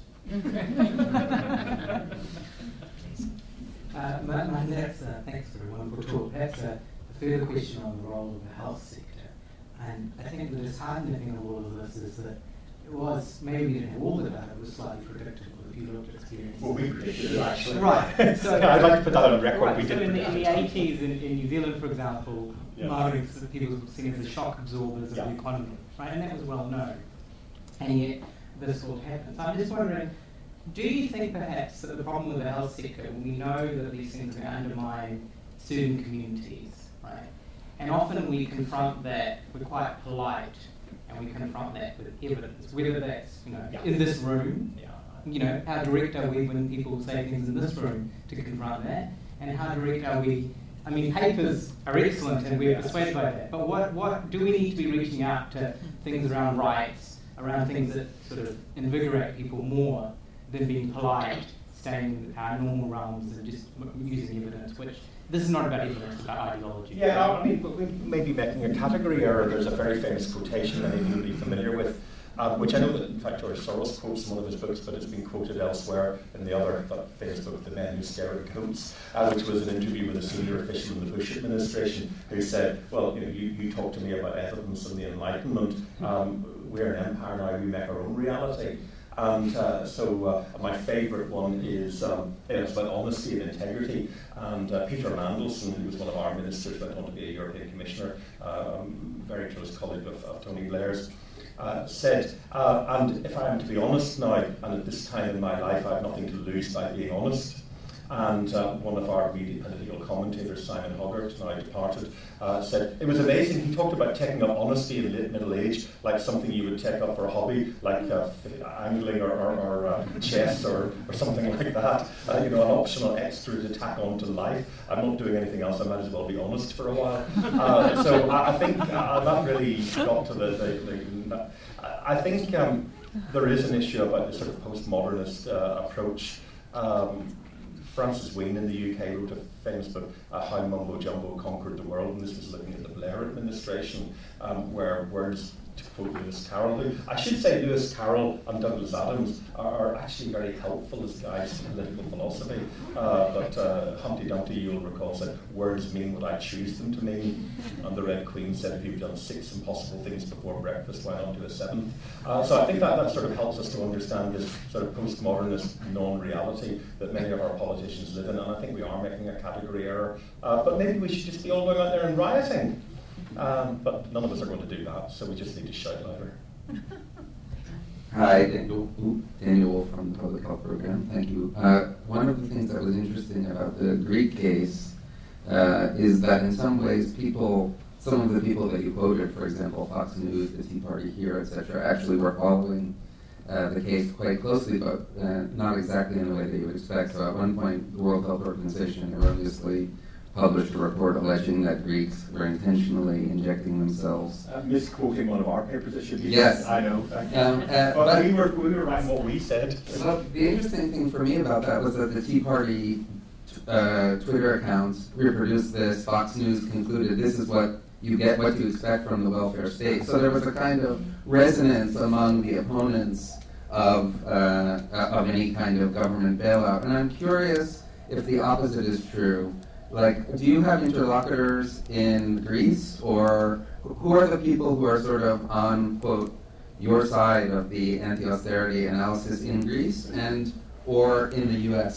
Uh, Martin, that's, uh, thanks for a wonderful talk. That's a, a further question on the role of the health sector. And I think the disheartening thing of all of this is that it was, maybe we didn't have all the data, it was slightly predictable if you looked at experience. Well, we predicted it, actually. Right. So, yeah, I'd like to put that on record. Right, we so did in the, in the it. eighties, in, in New Zealand, for example, yeah. migrants, people were seen as the shock absorbers yeah. of the economy, right? And that was well known. And yet, this all happened. So I'm just wondering, do you think perhaps that the problem with the health sector, we know that these things are going to undermine certain communities, right? And often we confront that, we're quite polite, and we confront that with evidence, whether that's, you know, yeah. in this room, yeah. you know, how direct are we when people say things in this room to confront that, and how direct are we, I mean, papers are excellent and we're persuaded by that, but what, what do we need to be reaching out to things around rights, around things that sort of invigorate people more than being polite, staying in our normal realms and just using evidence, which this is not about evidence, it's about ideology. Yeah, I mean, we may be making a category error. There's a very famous quotation many of you will be familiar with, um, which I know that, in fact, George Soros quotes in one of his books, but it's been quoted elsewhere in the other famous book, The Men Who Stare at Goats, uh, which was an interview with a senior official in the Bush administration who said, well, you know, you, you talk to me about evidence and the Enlightenment. Um, we're an empire now, we make our own reality. And uh, so uh, my favourite one is um, it's about honesty and integrity. And uh, Peter Mandelson, who was one of our ministers, went on to be a European Commissioner, um, very close colleague of, of Tony Blair's, uh, said, uh, and if I am to be honest now, and at this time in my life I have nothing to lose by being honest. And uh, one of our media political commentators, Simon Hoggart, now departed, uh, said, it was amazing. He talked about taking up honesty in late middle age, like something you would take up for a hobby, like uh, angling or, or, or uh, chess or, or something like that. Uh, you know, an optional extra to tack on to life. I'm not doing anything else, I might as well be honest for a while. Uh, so I, I think uh, that really got to the... the, the I think um, there is an issue about the sort of postmodernist uh, approach. Um, Francis Wheen in the U K wrote a famous book, uh, How Mumbo Jumbo Conquered the World, and this was looking at the Blair administration, um, where words, to quote Lewis Carroll, who I should say Lewis Carroll and Douglas Adams are, are actually very helpful as guides to political philosophy, uh, but uh, Humpty Dumpty, you'll recall, said, words mean what I choose them to mean, and the Red Queen said, if you've done six impossible things before breakfast, why not do a seventh? Uh, so I think that, that sort of helps us to understand this sort of postmodernist non-reality that many of our politicians live in, and I think we are making a category error, uh, but maybe we should just be all going out there and rioting. Um, but none of us are going to do that, so we just need to shout louder. Hi, Daniel, Daniel from the Public Health Program. Thank you. Uh, one of the things that was interesting about the Greek case uh, is that in some ways people, some of the people that you quoted, for example, Fox News, the Tea Party here, et cetera, actually were following uh, the case quite closely, but uh, not exactly in the way that you would expect. So at one point, the World Health Organization erroneously published a report alleging that Greeks were intentionally injecting themselves. Uh, misquoting one of our papers, it should be. Yes. I know. Um, uh, but but we were, we were writing what we said. Well, the interesting thing for me about that was that the Tea Party uh, Twitter accounts reproduced this. Fox News concluded this is what you get, what you expect from the welfare state. So there was a kind of resonance among the opponents of, uh, of any kind of government bailout. And I'm curious if the opposite is true. Like, do you have interlocutors in Greece, or who are the people who are sort of on, quote, your side of the anti-austerity analysis in Greece and or in the U S?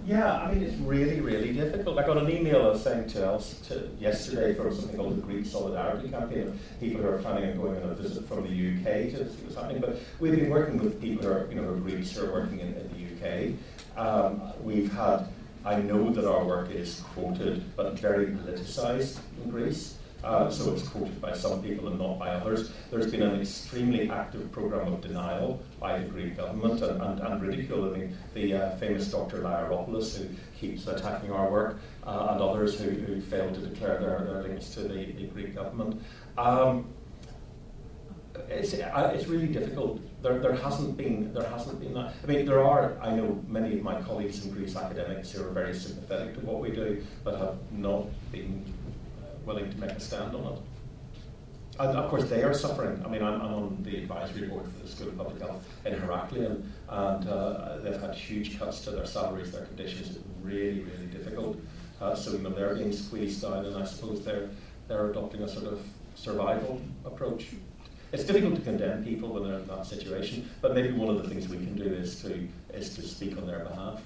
Yeah, I mean, it's really, really difficult. I got an email I was saying to us to yesterday from something called the Greek Solidarity Campaign, of people who are planning on going on a visit from the U K to see what's happening. But we've been working with people who are, you know, who are Greeks who are working in, in the U K. Um, we've had, I know that our work is quoted, but very politicised in Greece. Uh, so it's quoted by some people and not by others. There's been an extremely active programme of denial by the Greek government and, and, and ridicule. I mean, the uh, famous Doctor Laiaropoulos, who keeps attacking our work, uh, and others who, who failed to declare their, their links to the, the Greek government. Um, it's, uh, it's really difficult. There, there hasn't been there hasn't been that. I mean, there are. I know many of my colleagues in Greece, academics, who are very sympathetic to what we do, but have not been willing to make a stand on it. And of course they are suffering. I mean, I'm, I'm on the advisory board for the School of Public Health in Heraklion, and uh, they've had huge cuts to their salaries, their conditions are really, really difficult. Uh, so you know, they're being squeezed down, and I suppose they're they're adopting a sort of survival approach. It's difficult to condemn people when they're in that situation, but maybe one of the things we can do is to is to speak on their behalf.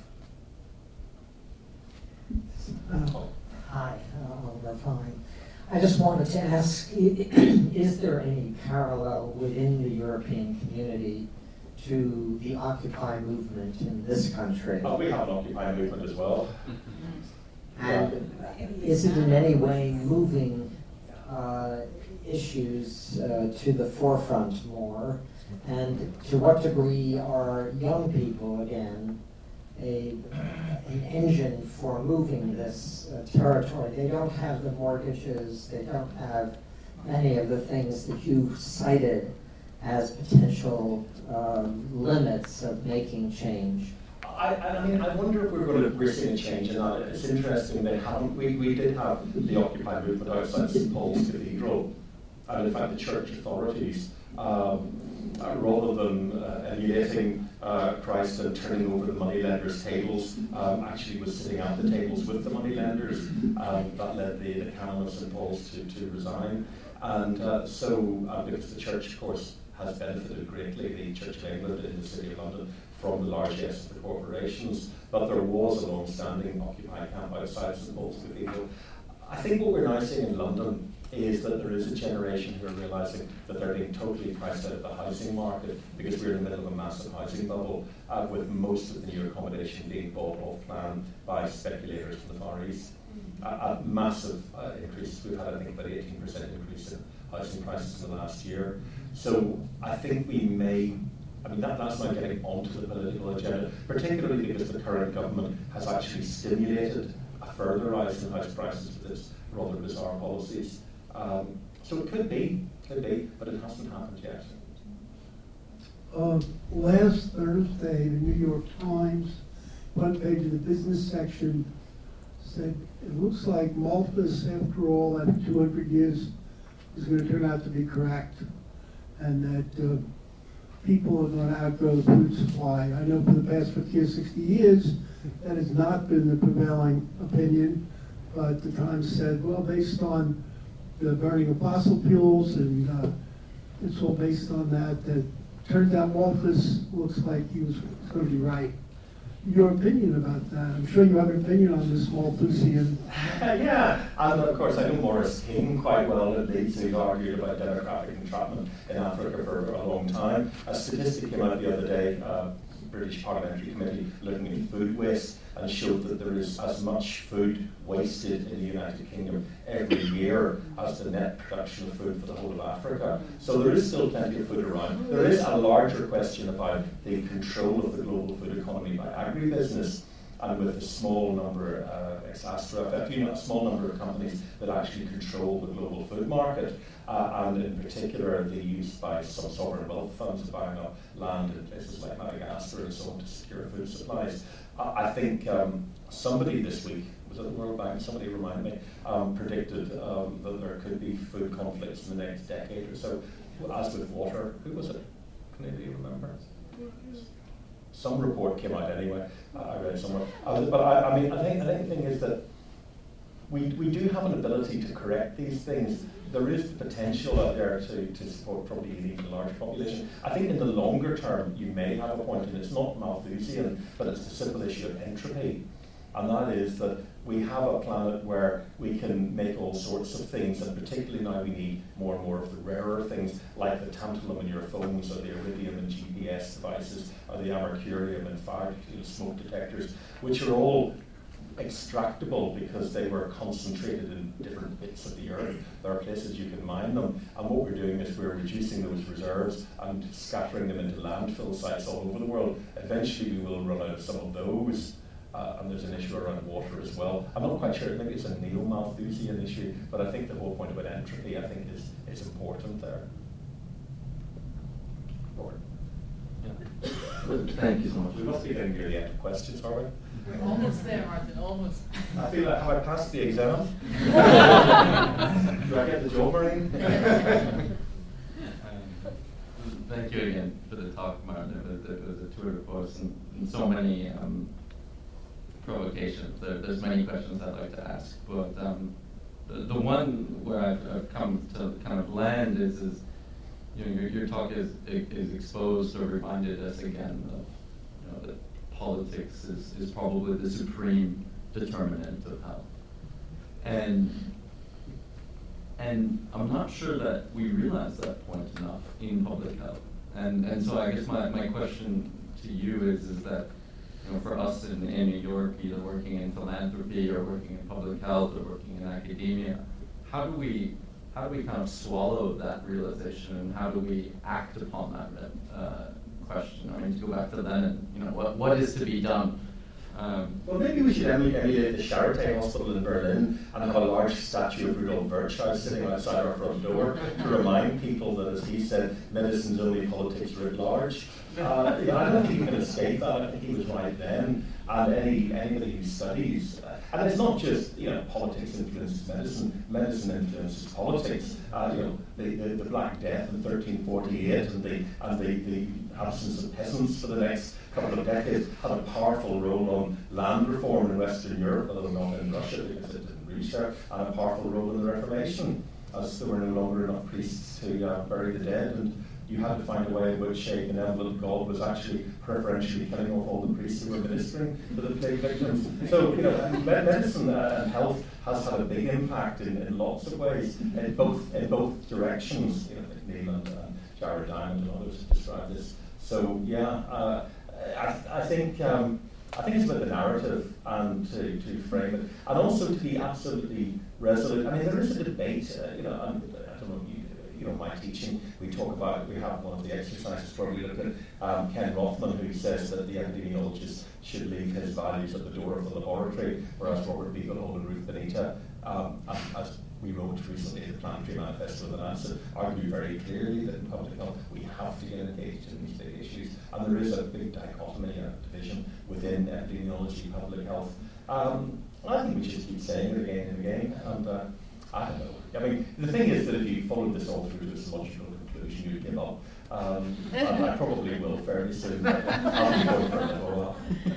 Uh, hi, uh, Oliver Fine. I just wanted to ask, is there any parallel within the European community to the Occupy movement in this country? Oh, we have an Occupy movement as well. And is it in any way moving uh, issues uh, to the forefront more? And to what degree are young people, again, A, an engine for moving this uh, territory? They don't have the mortgages, they don't have many of the things that you've cited as potential um, limits of making change. I, I mean, I wonder if we're going to we're seeing a change in that. It's interesting they haven't. We, we did have the Occupy movement outside Saint Paul's Cathedral, and in fact the church authorities, um, uh, rather than uh, emulating uh, Christ and turning over the moneylenders' tables, um, actually was sitting at the tables with the moneylenders. Um, that led the, the canon of Saint Paul's to, to resign. And uh, so, uh, because the church, of course, has benefited greatly, the Church of England in the City of London, from the largesse of the corporations, but there was a long-standing Occupy camp outside Saint Paul's Cathedral. I think what we're now seeing in London is that there is a generation who are realising that they're being totally priced out of the housing market because we're in the middle of a massive housing bubble, uh, with most of the new accommodation being bought off plan by speculators from the Far East. Uh, uh, massive uh, increases. We've had, I think, about eighteen percent increase in housing prices in the last year. So I think we may, I mean, that, that's now getting onto the political agenda, particularly because the current government has actually stimulated a further rise in house prices with its rather bizarre policies. Um, so it could be, could be, but it hasn't happened yet. Uh, last Thursday, the New York Times, front page of the business section, said it looks like Malthus, after all, after two hundred years, is going to turn out to be correct, and that uh, people are going to outgrow the food supply. I know for the past fifty or sixty years, that has not been the prevailing opinion, but the Times said, well, based on the burning of fossil fuels, and uh, it's all based on that, that turns out Malthus looks like he was going to be right. Your opinion about that? I'm sure you have an opinion on this Malthusian. Yeah, and of course I know Maurice King quite well at Leeds, who's argued about demographic entrapment in Africa for a long time. A statistic came out the other day, uh, British Parliamentary Committee looking at food waste, and showed that there is as much food wasted in the United Kingdom every year as the net production of food for the whole of Africa. So there is still plenty of food around. There is a larger question about the control of the global food economy by agribusiness, and with a small number, uh, ex astra, a few, a small number of companies that actually control the global food market, uh, and in particular the use by some sovereign wealth funds of buying up land in places like Madagascar and so on to secure food supplies. Uh, I think um, somebody this week, was it the World Bank, somebody reminded me, um, predicted um, that there could be food conflicts in the next decade or so, as with water. Who was it? Can anybody remember? Some report came out anyway, uh, I read somewhere. Uh, but I, I mean, I think, I think the thing is that we, we do have an ability to correct these things. There is the potential out there to, to support probably an even larger population. I think in the longer term you may have a point, and it's not Malthusian, but it's the simple issue of entropy. and that is that we have a planet where we can make all sorts of things, and particularly now we need more and more of the rarer things, like the tantalum in your phones, or the iridium in G P S devices, or the americurium in fire you know, smoke detectors, which are all extractable because they were concentrated in different bits of the earth. There are places you can mine them, and what we're doing is we're reducing those reserves and scattering them into landfill sites all over the world. Eventually we will run out of some of those, uh, and there's an issue around water as well. I'm not quite sure, maybe it's a neo-Malthusian issue, but I think the whole point about entropy, I think, is, is important there. Yeah. Thank you so much. We must be getting near the end of questions, are we? We're almost there, Martin, almost. I feel like, have I passed the exam? Do I get the job, Marine? um, thank you again for the talk, Martin. It was, it was a tour de force and, and so many um, provocations. There, there's many questions I'd like to ask, but um, the, the one where I've, I've come to kind of land is, is you know, your, your talk is, is exposed or reminded us again of you know, that politics is, is probably the supreme determinant of health. And and I'm not sure that we realize that point enough in public health. And and so I guess my, my question to you is is that you know for us in, in New York, either working in philanthropy or working in public health or working in academia, how do we how do we kind of swallow that realization, and how do we act upon that uh, question? I mean, to go back to Lenin, you know, what what is to be done? Um, well, maybe we should emulate the Charité Hospital in Berlin and have a large statue of Rudolf Virchow sitting outside our front door to remind people that, as he said, medicine's only politics writ large. Uh, you know, I don't think you can escape that. I think he was right then. And any anybody who studies, uh, and it's not just you know politics influences medicine, medicine influences politics. Uh, you know, the, the, the Black Death in thirteen forty-eight and the and the, the absence of peasants for the next couple of decades had a powerful role on land reform in Western Europe, although not in Russia because it didn't reach there, and a powerful role in the Reformation, as there were no longer enough priests to uh, bury the dead, and you had to find a way in which a benevolent God was actually preferentially killing off all the priests who were ministering to the plague victims. So, you know, medicine uh, and health has had a big impact in, in lots of ways, in both in both directions. You know, like Neil and uh, Jared Diamond and others have described this. So, yeah, uh, I, I think um, I think it's about the narrative and to, to frame it, and also to be absolutely resolute. I mean, there is a debate. Uh, you know, and, I don't know. You, You know, my teaching, we talk about, we have one of the exercises where we look at um, Ken Rothman, who says that the epidemiologist should leave his values at the door of the laboratory, whereas Robert Beagle and Ruth Benita, um, and as we wrote recently in the Planetary Manifesto of the Lancet, argue very clearly that in public health we have to get engaged in these big issues, and there is a big dichotomy, a division within epidemiology, public health. Um, I think we just keep saying it again and again, and uh, I don't know. I mean, the thing is that if you followed this all through to its logical conclusion, you'd give up. Um, and I probably will fairly soon, but I'll be going for a little while.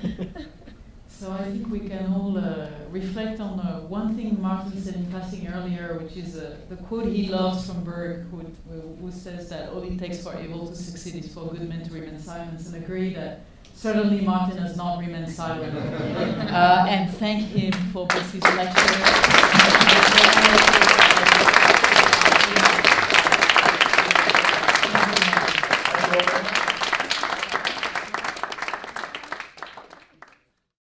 So I think we can all uh, reflect on uh, one thing Martin said in passing earlier, which is uh, the quote he loves from Berg, who, who says that all it takes for evil to succeed is for good men to remain silent, and agree that certainly Martin has not remained silent. uh, and thank him for this lecture.